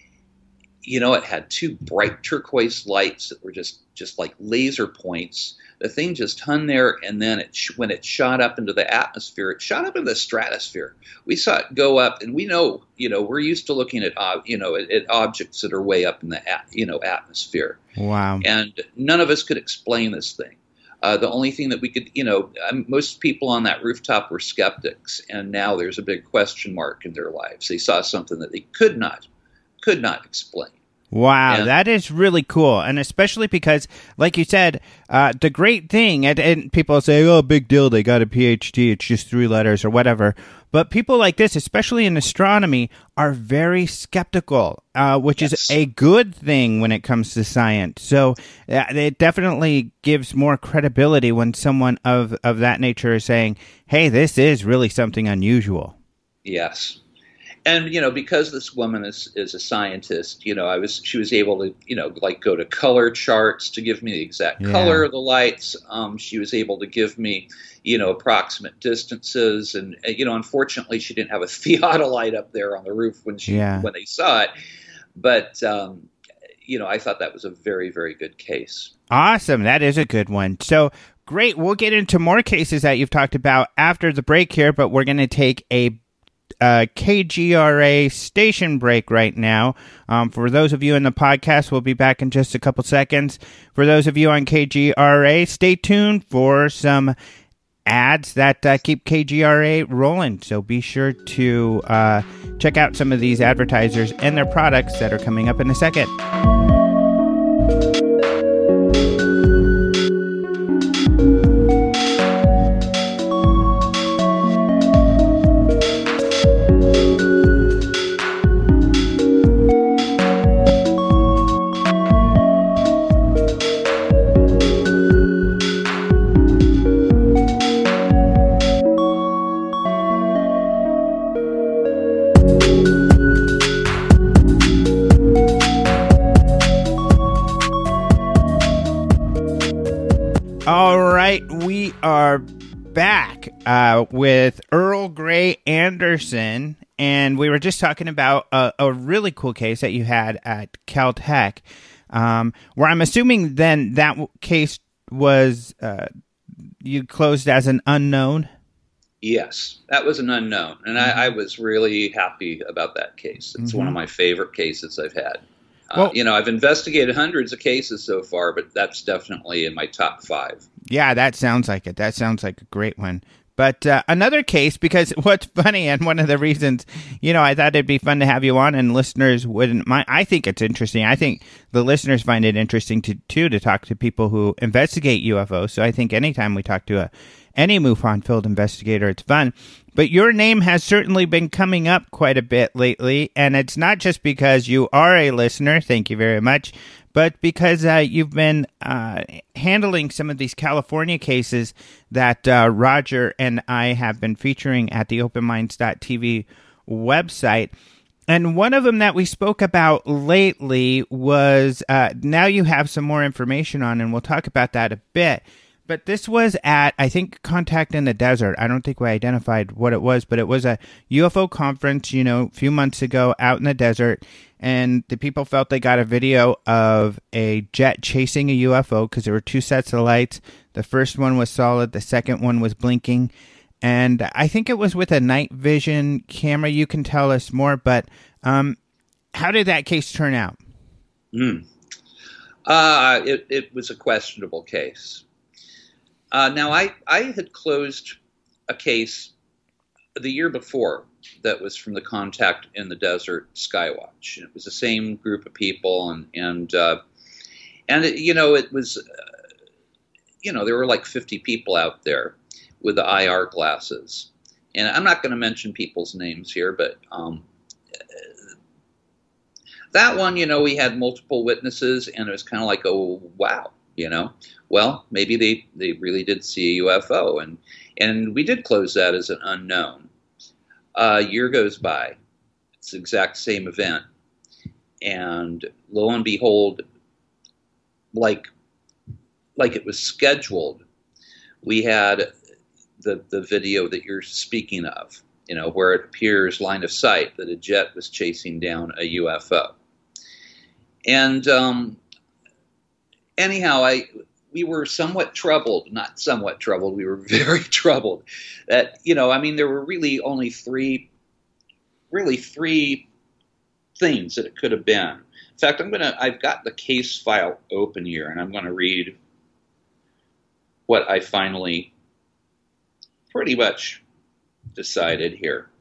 It had 2 bright turquoise lights that were just like laser points. The thing just hung there, and then when it shot up into the atmosphere, it shot up into the stratosphere. We saw it go up, and we know, we're used to looking at, at objects that are way up in the, atmosphere. Wow. And none of us could explain this thing. The only thing that we could, most people on that rooftop were skeptics, and now there's a big question mark in their lives. They saw something that they could not explain. Wow, that is really cool. And especially because, like you said, the great thing, and people say, oh, big deal, they got a PhD, it's just 3 letters or whatever. But people like this, especially in astronomy, are very skeptical, which is a good thing when it comes to science. So it definitely gives more credibility when someone of that nature is saying, hey, this is really something unusual. Yes. And, because this woman is a scientist, she was able to, go to color charts to give me the exact color of the lights. She was able to give me, approximate distances. And, unfortunately, she didn't have a theodolite up there on the roof when they saw it. But, I thought that was a very, very good case. Awesome. That is a good one. So great. We'll get into more cases that you've talked about after the break here, but we're going to take a KGRA station break right now. For those of you in the podcast, we'll be back in just a couple seconds. For those of you on KGRA, stay tuned for some ads that keep KGRA rolling. So be sure to check out some of these advertisers and their products that are coming up in a second. we are back with Earl Grey Anderson, and we were just talking about a really cool case that you had at Caltech, where I'm assuming then that case was you closed as an unknown? Yes, that was an unknown, and I was really happy about that case. It's one of my favorite cases I've had. Well, I've investigated hundreds of cases so far, but that's definitely in my top 5. Yeah, that sounds like it. That sounds like a great one. But another case, because what's funny, and one of the reasons, I thought it'd be fun to have you on and listeners wouldn't mind. I think it's interesting. I think the listeners find it interesting, to talk to people who investigate UFOs. So I think anytime we talk to any MUFON field investigator, it's fun. But your name has certainly been coming up quite a bit lately, and it's not just because you are a listener, thank you very much, but because you've been handling some of these California cases that Roger and I have been featuring at the openminds.tv website. And one of them that we spoke about lately was, now you have some more information on, and we'll talk about that a bit. But this was at, I think, Contact in the Desert. I don't think we identified what it was, but it was a UFO conference, a few months ago out in the desert. And the people felt they got a video of a jet chasing a UFO because there were 2 sets of lights. The first one was solid. The second one was blinking. And I think it was with a night vision camera. You can tell us more, but how did that case turn out? It was a questionable case. Now, I had closed a case the year before that was from the Contact in the Desert Skywatch. It was the same group of people, and it, it was, there were like 50 people out there with the IR glasses. And I'm not going to mention people's names here, but that one, we had multiple witnesses, and it was kind of like, oh, wow. Well, maybe they really did see a UFO, and we did close that as an unknown. A year goes by, it's the exact same event, and lo and behold, like it was scheduled, we had the video that you're speaking of, where it appears line of sight that a jet was chasing down a UFO, and anyhow, we were somewhat troubled, not somewhat troubled, we were very troubled that, there were really only three things that it could have been. In fact, I've got the case file open here, and I'm going to read what I finally pretty much decided here.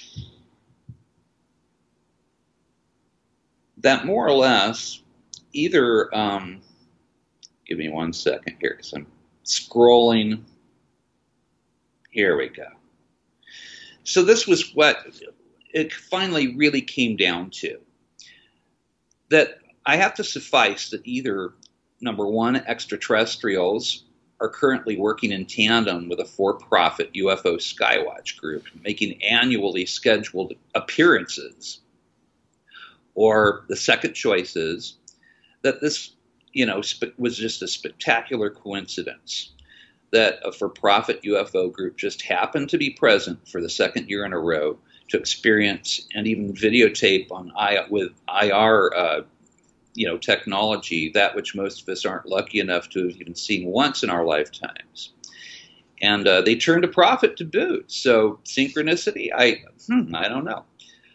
That more or less, either, give me 1 second here because I'm scrolling. Here we go. So this was what it finally really came down to. That I have to suffice that either, number one, extraterrestrials are currently working in tandem with a for-profit UFO Skywatch group, making annually scheduled appearances. Or the second choice is that this was just a spectacular coincidence that a for-profit UFO group just happened to be present for the second year in a row to experience and even videotape with IR, technology, that which most of us aren't lucky enough to have even seen once in our lifetimes. And they turned a profit to boot. So synchronicity, I don't know.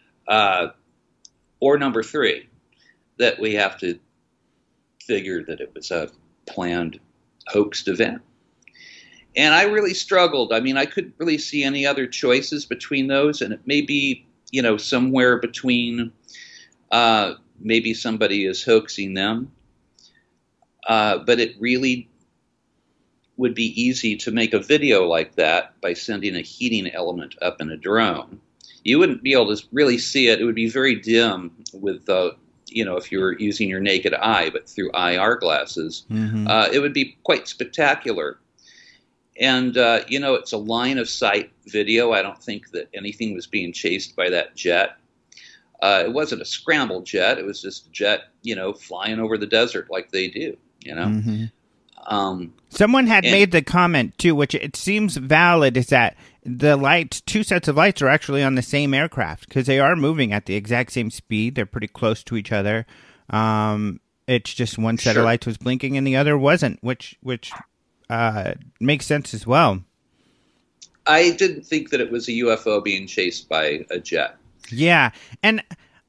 Or number 3, that we have to figure that it was a planned hoaxed event. And I really struggled. I couldn't really see any other choices between those, and it may be, somewhere between maybe somebody is hoaxing them, but it really would be easy to make a video like that by sending a heating element up in a drone. You wouldn't be able to really see it. It would be very dim with if you were using your naked eye, but through IR glasses, it would be quite spectacular. And, it's a line of sight video. I don't think that anything was being chased by that jet. It wasn't a scrambled jet. It was just a jet, flying over the desert like they do, Someone had made the comment too, which it seems valid, is that the lights, 2 sets of lights, are actually on the same aircraft because they are moving at the exact same speed. They're pretty close to each other. It's just one set of lights was blinking and the other wasn't, which makes sense as well. I didn't think that it was a UFO being chased by a jet. Yeah, and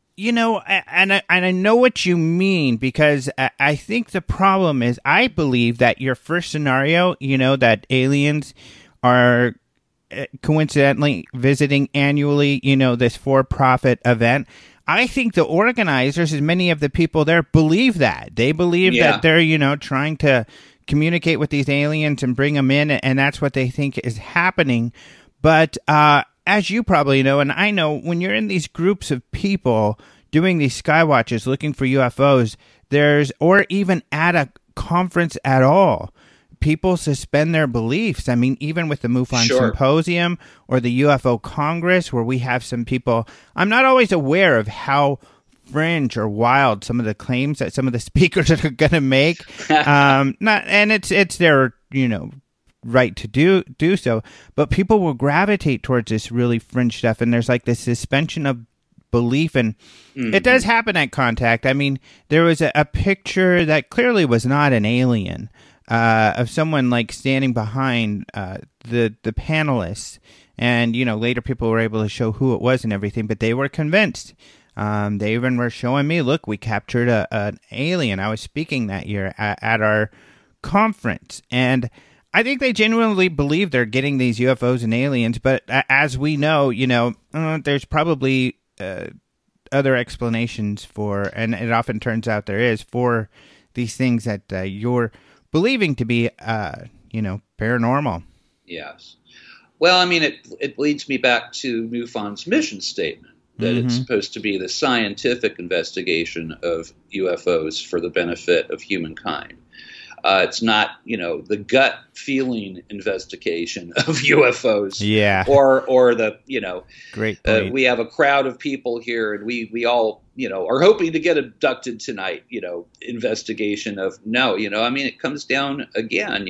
I know what you mean, because I think the problem is, I believe that your first scenario, that aliens are coincidentally visiting annually, this for-profit event. I think the organizers and many of the people there believe that. They believe that they're, trying to communicate with these aliens and bring them in, and that's what they think is happening. But as you probably know, and I know, when you're in these groups of people doing these skywatches looking for UFOs, or even at a conference at all, people suspend their beliefs. I mean, even with the MUFON Symposium or the UFO Congress, where we have some people, I'm not always aware of how fringe or wild some of the claims that some of the speakers are going to make. And it's their, right to do so, but people will gravitate towards this really fringe stuff, and there's like this suspension of belief, and it does happen at Contact. I mean, there was a picture that clearly was not an alien, of someone like standing behind the panelists, and later people were able to show who it was and everything, but they were convinced. They even were showing me, look, we captured an alien. I was speaking that year at our conference, and I think they genuinely believe they're getting these UFOs and aliens, but as we know, there's probably other explanations for, and it often turns out there is, for these things that you're believing to be, paranormal. Yes. Well, I mean, it leads me back to MUFON's mission statement, that it's supposed to be the scientific investigation of UFOs for the benefit of humankind. It's not, the gut feeling investigation of UFOs. Yeah. Or the, great point. We have a crowd of people here, and we all, are hoping to get abducted tonight, investigation of, no, I mean, it comes down again,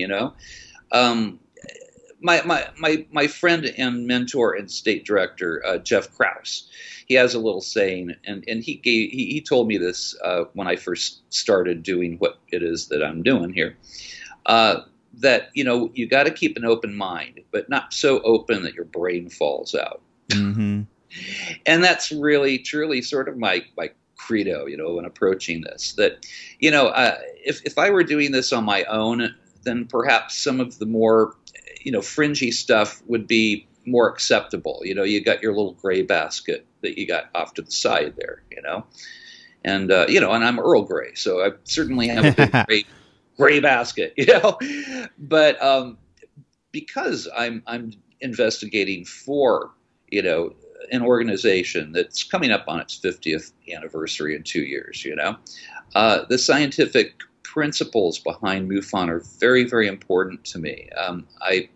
my friend and mentor and state director, Jeff Krause, he has a little saying, and he told me this when I first started doing what it is that I'm doing here, that you got to keep an open mind, but not so open that your brain falls out. Mm-hmm. And that's really truly sort of my credo, when approaching this. That if I were doing this on my own, then perhaps some of the more fringy stuff would be more acceptable. You got your little gray basket that you got off to the side there, and and I'm Earl Grey, so I certainly have a big gray basket, but because I'm investigating for an organization that's coming up on its 50th anniversary in 2 years, the scientific principles behind MUFON are very, very important to me. I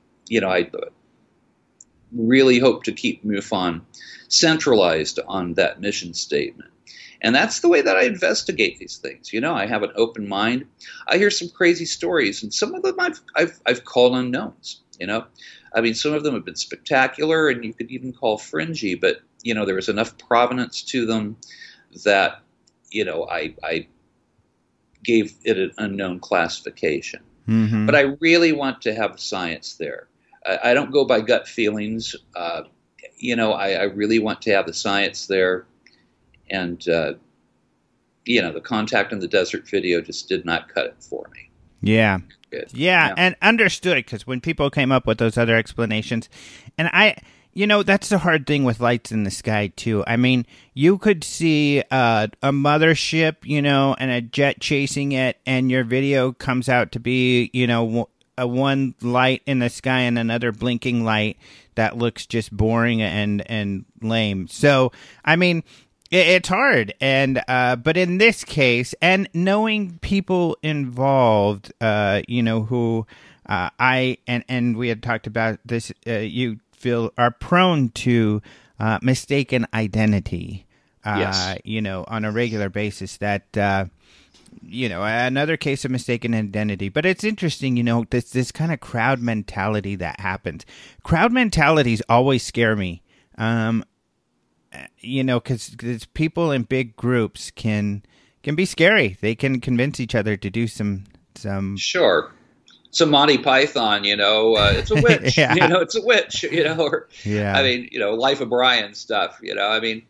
really hope to keep MUFON centralized on that mission statement. And that's the way that I investigate these things. I have an open mind. I hear some crazy stories, and some of them I've called unknowns. I mean, some of them have been spectacular, and you could even call fringy. But there was enough provenance to them that I gave it an unknown classification. Mm-hmm. But I really want to have science there. I don't go by gut feelings. I really want to have the science there. And, the Contact in the Desert video just did not cut it for me. Yeah. Good. Yeah, and understood, because when people came up with those other explanations, and that's the hard thing with lights in the sky, too. I mean, you could see a mothership, and a jet chasing it, and your video comes out to be, a one light in the sky and another blinking light that looks just boring and lame. So, I mean, it's hard, and but in this case, and knowing people involved, who and we had talked about this, you feel are prone to mistaken identity Yes. On a regular basis. That another case of mistaken identity. But it's interesting, this kind of crowd mentality that happens. Crowd mentalities always scare me. Because people in big groups can be scary. They can convince each other to do some. Sure. Some Monty Python, it's a witch, Yeah. It's a witch, or, Yeah. I mean, Life of Brian stuff, I mean,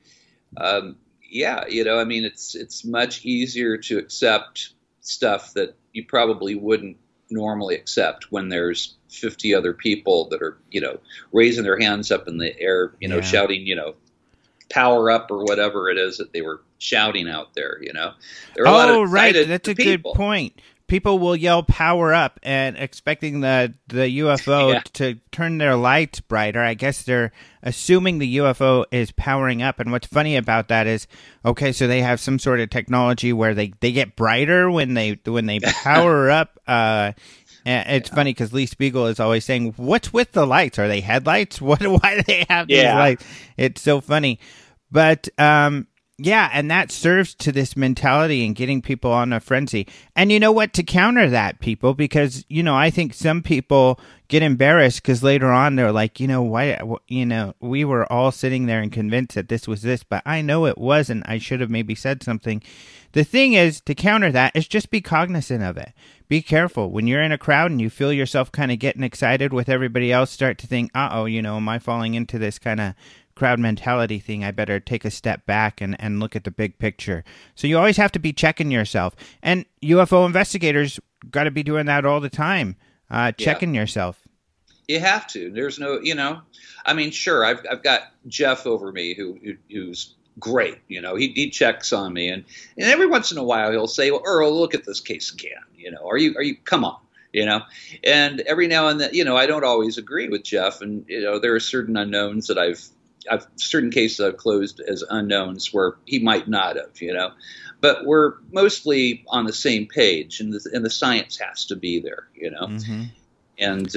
it's much easier to accept stuff that you probably wouldn't normally accept when there's 50 other people that are, raising their hands up in the air, Yeah. shouting, power up or whatever it is that they were shouting out there, There are a lot of right. excited That's a people. good point. People will yell power up and expecting the UFO Yeah. to turn their lights brighter. I guess they're assuming the UFO is powering up. And what's funny about that is, okay, so they have some sort of technology where they get brighter when they power up. And it's funny because Lee Spiegel is always saying, "What's with the lights? Are they headlights? Why do they have these lights?" It's so funny, but yeah, and that serves to this mentality and getting people on a frenzy. And you know what? To counter that, people, because I think some people get embarrassed because later on they're like, why? We were all sitting there and convinced that this was this, but I know it wasn't. I should have maybe said something. The thing is, to counter that is just be cognizant of it. Be careful. When you're in a crowd and you feel yourself kind of getting excited with everybody else, start to think, am I falling into this kind of crowd mentality thing? I better take a step back and look at the big picture. So you always have to be checking yourself. And UFO investigators got to be doing that all the time, checking yourself. You have to. There's no, I mean, sure, I've got Jeff over me who's great. He checks on me, and every once in a while he'll say, "Well, Earl, look at this case again. Are you come on." And every now and then, I don't always agree with Jeff, and there are certain unknowns that I've certain cases I've closed as unknowns where he might not have, but we're mostly on the same page, and the science has to be there, Mm-hmm. And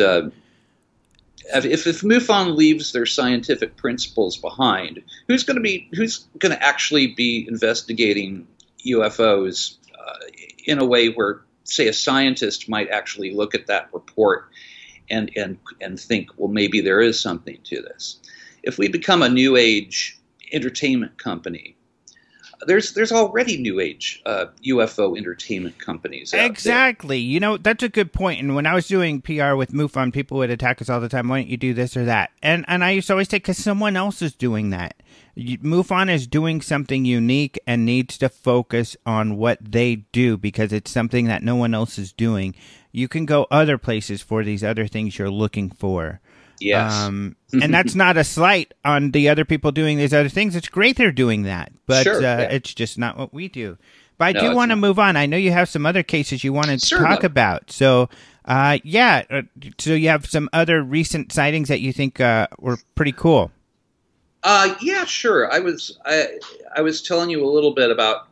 if MUFON leaves their scientific principles behind, who's going to actually be investigating UFOs in a way where, say, a scientist might actually look at that report and think, well, maybe there is something to this. If we become a new age entertainment company, there's already new age UFO entertainment companies out Exactly. That's a good point. And when I was doing PR with MUFON, people would attack us all the time. Why don't you do this or that? And I used to always say, because someone else is doing that. MUFON is doing something unique and needs to focus on what they do because it's something that no one else is doing. You can go other places for these other things you're looking for. Yes. And that's not a slight on the other people doing these other things. It's great they're doing that, but Sure, yeah. It's just not what we do. But I No, do it's want to not. move on. I know you have some other cases you wanted to Certainly. talk about. So, so you have some other recent sightings that you think were pretty cool. Yeah, sure. I was telling you a little bit about,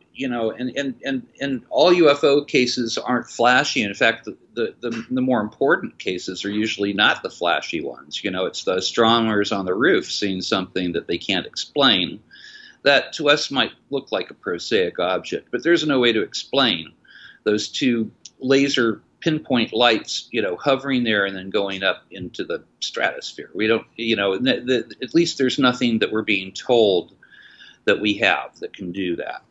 and all UFO cases aren't flashy. In fact, the more important cases are usually not the flashy ones. It's the astronomers on the roof seeing something that they can't explain that to us might look like a prosaic object, but there's no way to explain those two laser pinpoint lights, hovering there and then going up into the stratosphere. We don't, at least there's nothing that we're being told that we have that can do that.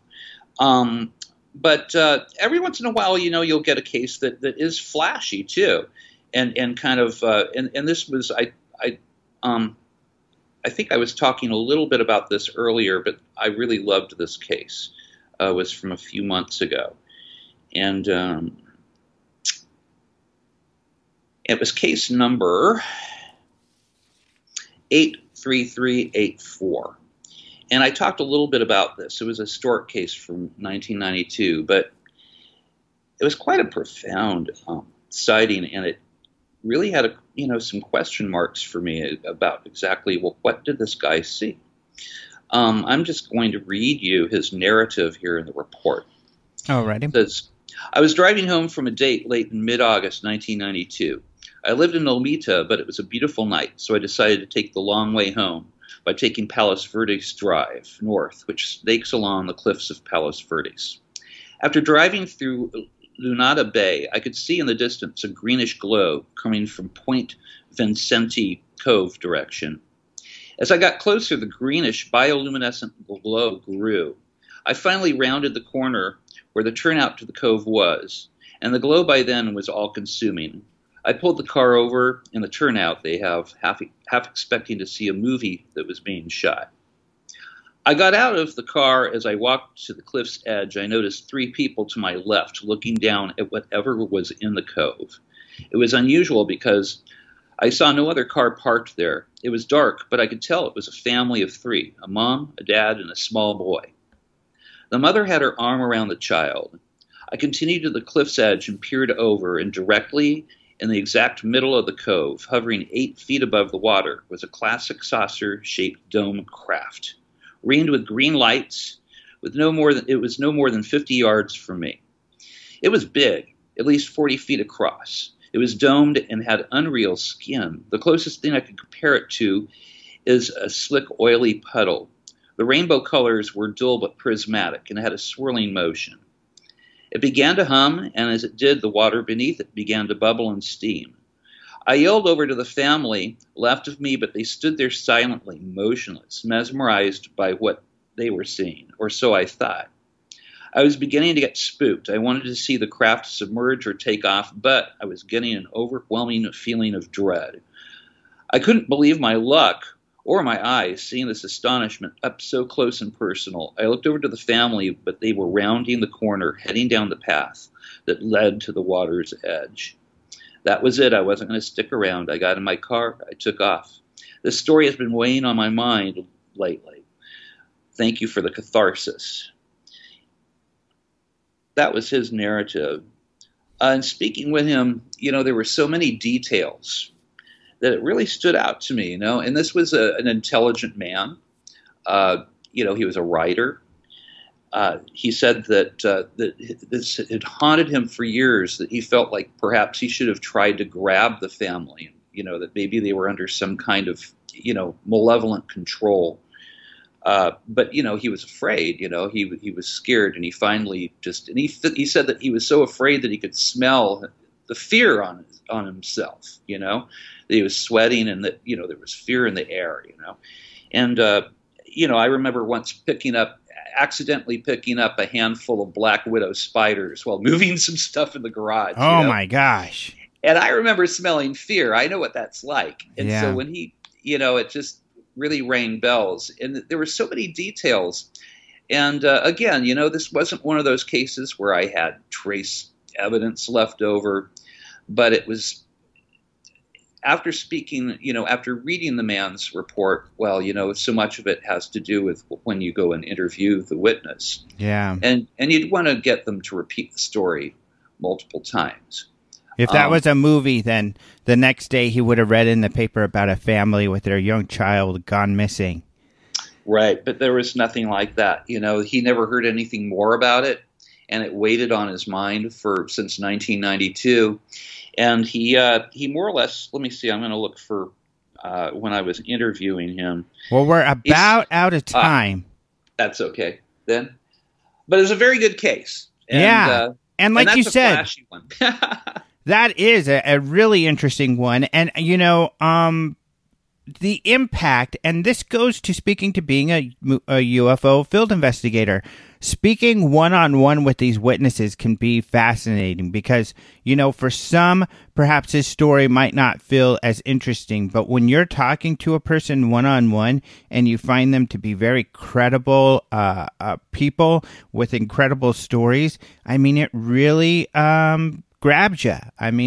But every once in a while, you'll get a case that is flashy too, and kind of, and this was, I think I was talking a little bit about this earlier, but I really loved this case. It was from a few months ago, and it was case number 83384. And I talked a little bit about this. It was a Stork case from 1992, but it was quite a profound sighting, and it really had some question marks for me about exactly, well, what did this guy see? I'm just going to read you his narrative here in the report. All righty. It says, I was driving home from a date late in mid-August 1992. I lived in Lomita, but it was a beautiful night, so I decided to take the long way home. by taking Palos Verdes Drive north, which snakes along the cliffs of Palos Verdes. After driving through Lunada Bay, I could see in the distance a greenish glow coming from Point Vincenti Cove direction. As I got closer, the greenish bioluminescent glow grew. I finally rounded the corner where the turnout to the cove was, and the glow by then was all-consuming. I pulled the car over in the turnout they have, half expecting to see a movie that was being shot. I got out of the car. As I walked to the cliff's edge, I noticed 3 people to my left looking down at whatever was in the cove. It was unusual because I saw no other car parked there. It was dark, but I could tell it was a family of 3, a mom, a dad, and a small boy. The mother had her arm around the child. I continued to the cliff's edge and peered over, and directly in the exact middle of the cove, hovering 8 feet above the water, was a classic saucer-shaped dome craft, ringed with green lights. It was no more than 50 yards from me. It was big, at least 40 feet across. It was domed and had unreal skin. The closest thing I could compare it to is a slick, oily puddle. The rainbow colors were dull but prismatic and had a swirling motion. It began to hum, and as it did, the water beneath it began to bubble and steam. I yelled over to the family left of me, but they stood there silently, motionless, mesmerized by what they were seeing, or so I thought. I was beginning to get spooked. I wanted to see the craft submerge or take off, but I was getting an overwhelming feeling of dread. I couldn't believe my luck or my eyes seeing this astonishment up so close and personal. I looked over to the family, but they were rounding the corner, heading down the path that led to the water's edge. That was it. I wasn't going to stick around. I got in my car. I took off. This story has been weighing on my mind lately. Thank you for the catharsis. That was his narrative. And speaking with him, there were so many details that it really stood out to me, And this was an intelligent man. He was a writer. He said that this had haunted him for years, that he felt like perhaps he should have tried to grab the family, that maybe they were under some kind of, malevolent control. But he was afraid, he was scared, and he finally he said that he was so afraid that he could smell the fear on himself, that he was sweating, and that, there was fear in the air, And, I remember once accidentally picking up a handful of black widow spiders while moving some stuff in the garage. Oh my gosh. And I remember smelling fear. I know what that's like. And so when he, it just really rang bells. And there were so many details. And again, this wasn't one of those cases where I had trace evidence left over, but it was after speaking, after reading the man's report, well, so much of it has to do with when you go and interview the witness. Yeah. And you'd want to get them to repeat the story multiple times. If that was a movie, then the next day he would have read in the paper about a family with their young child gone missing. Right. But there was nothing like that. He never heard anything more about it, and it waited on his mind since 1992. And he more or less, let me see, I'm going to look for when I was interviewing him. Well, we're about out of time. That's okay then. But it's a very good case. And, yeah. And like you said, flashy one. That is a really interesting one. And, the impact, and this goes to speaking to being a UFO field investigator. Speaking one-on-one with these witnesses can be fascinating because, for some, perhaps his story might not feel as interesting. But when you're talking to a person one-on-one and you find them to be very credible people with incredible stories, it really grabs you.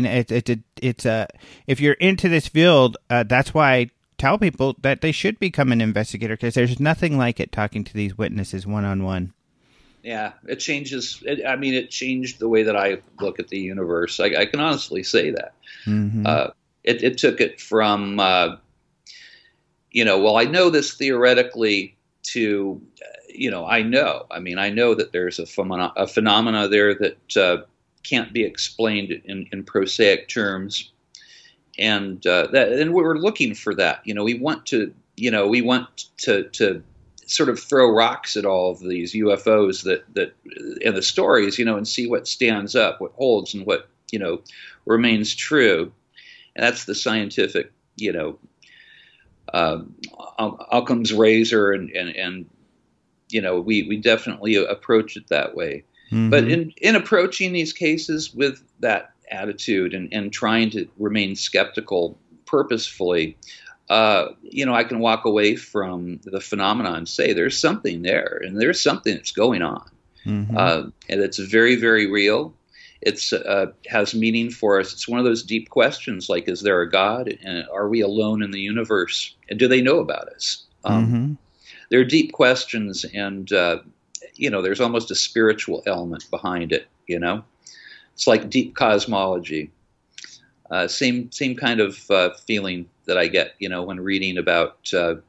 If you're into this field, that's why I tell people that they should become an investigator, because there's nothing like it talking to these witnesses one-on-one. Yeah, it changes. It changed the way that I look at the universe. I can honestly say that. Mm-hmm. It took it from, I know this theoretically to, I know that there's a phenomena there that can't be explained in prosaic terms. And we're looking for that. We want to we want to sort of throw rocks at all of these UFOs that and the stories, and see what stands up, what holds, and what remains true. And that's the scientific, Occam's razor, and we definitely approach it that way. Mm-hmm. But in approaching these cases with that attitude and trying to remain skeptical purposefully, I can walk away from the phenomenon and say there's something there, and there's something that's going on. Mm-hmm. And it's very, very real. It's has meaning for us. It's one of those deep questions, like, is there a God? And are we alone in the universe? And do they know about us? Mm-hmm. They're deep questions, and there's almost a spiritual element behind it. It's like deep cosmology. Same kind of feeling that I get, when reading about,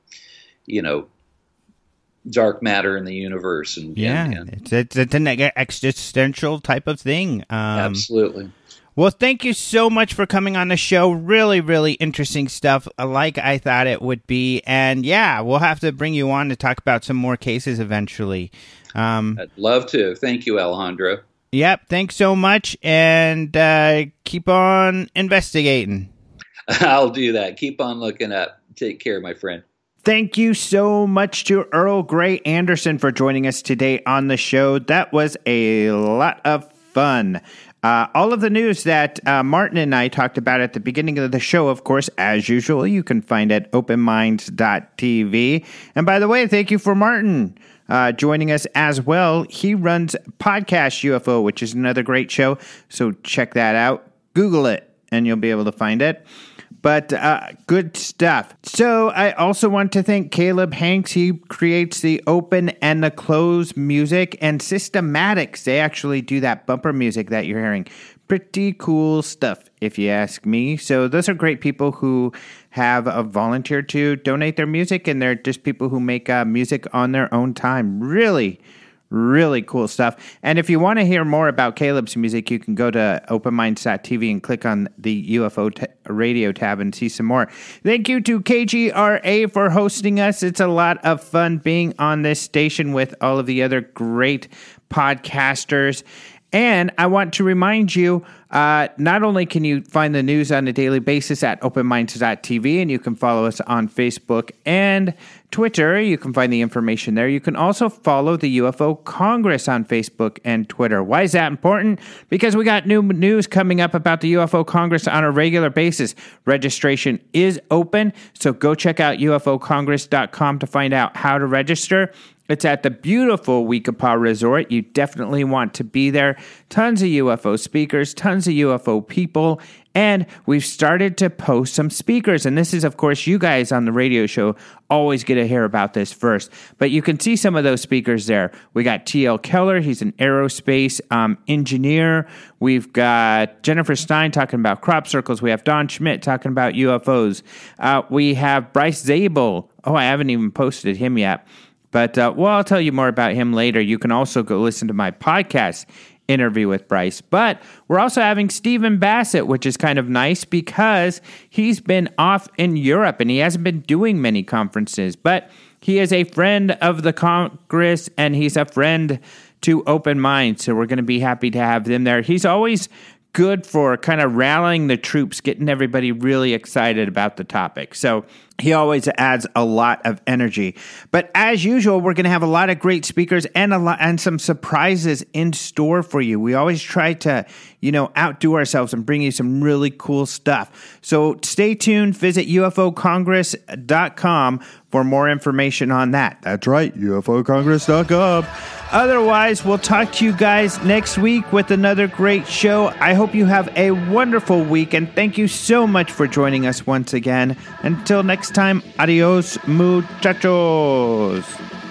dark matter in the universe. It's an existential type of thing. Absolutely. Well, thank you so much for coming on the show. Really, really interesting stuff, like I thought it would be. And yeah, we'll have to bring you on to talk about some more cases eventually. I'd love to. Thank you, Alejandro. Yep. Thanks so much. And keep on investigating. I'll do that. Keep on looking up. Take care, my friend. Thank you so much to Earl Grey Anderson for joining us today on the show. That was a lot of fun. All of the news that Martin and I talked about at the beginning of the show, of course, as usual, you can find at openminds.tv. And by the way, thank you for Martin joining us as well. He runs Podcast UFO, which is another great show. So check that out. Google it, and you'll be able to find it. But good stuff. So I also want to thank Caleb Hanks. He creates the open and the close music, and Systematics. They actually do that bumper music that you're hearing. Pretty cool stuff, if you ask me. So those are great people who have volunteered to donate their music, and they're just people who make music on their own time. Really cool stuff. And if you want to hear more about Caleb's music, you can go to openminds.tv and click on the UFO radio tab and see some more. Thank you to KGRA for hosting us. It's a lot of fun being on this station with all of the other great podcasters. And I want to remind you, not only can you find the news on a daily basis at openminds.tv, and you can follow us on Facebook and Twitter. You can find the information there. You can also follow the UFO Congress on Facebook and Twitter. Why is that important? Because we got new news coming up about the UFO Congress on a regular basis. Registration is open, so go check out ufocongress.com to find out how to register. It's at the beautiful Weekapaw Resort. You definitely want to be there. Tons of UFO speakers, tons of UFO people, and we've started to post some speakers. And this is, of course, you guys on the radio show always get to hear about this first. But you can see some of those speakers there. We got T.L. Keller. He's an aerospace engineer. We've got Jennifer Stein talking about crop circles. We have Don Schmidt talking about UFOs. We have Bryce Zabel. Oh, I haven't even posted him yet. But, I'll tell you more about him later. You can also go listen to my podcast interview with Bryce. But we're also having Stephen Bassett, which is kind of nice because he's been off in Europe and he hasn't been doing many conferences. But he is a friend of the Congress and he's a friend to Open Minds. So we're going to be happy to have them there. He's always good for kind of rallying the troops, getting everybody really excited about the topic. So he always adds a lot of energy. But as usual, we're going to have a lot of great speakers and some surprises in store for you. We always try to, outdo ourselves and bring you some really cool stuff. So stay tuned. Visit ufocongress.com for more information on that. That's right, ufocongress.com. Otherwise, we'll talk to you guys next week with another great show. I hope you have a wonderful week, and thank you so much for joining us once again. Until next time, adios, muchachos.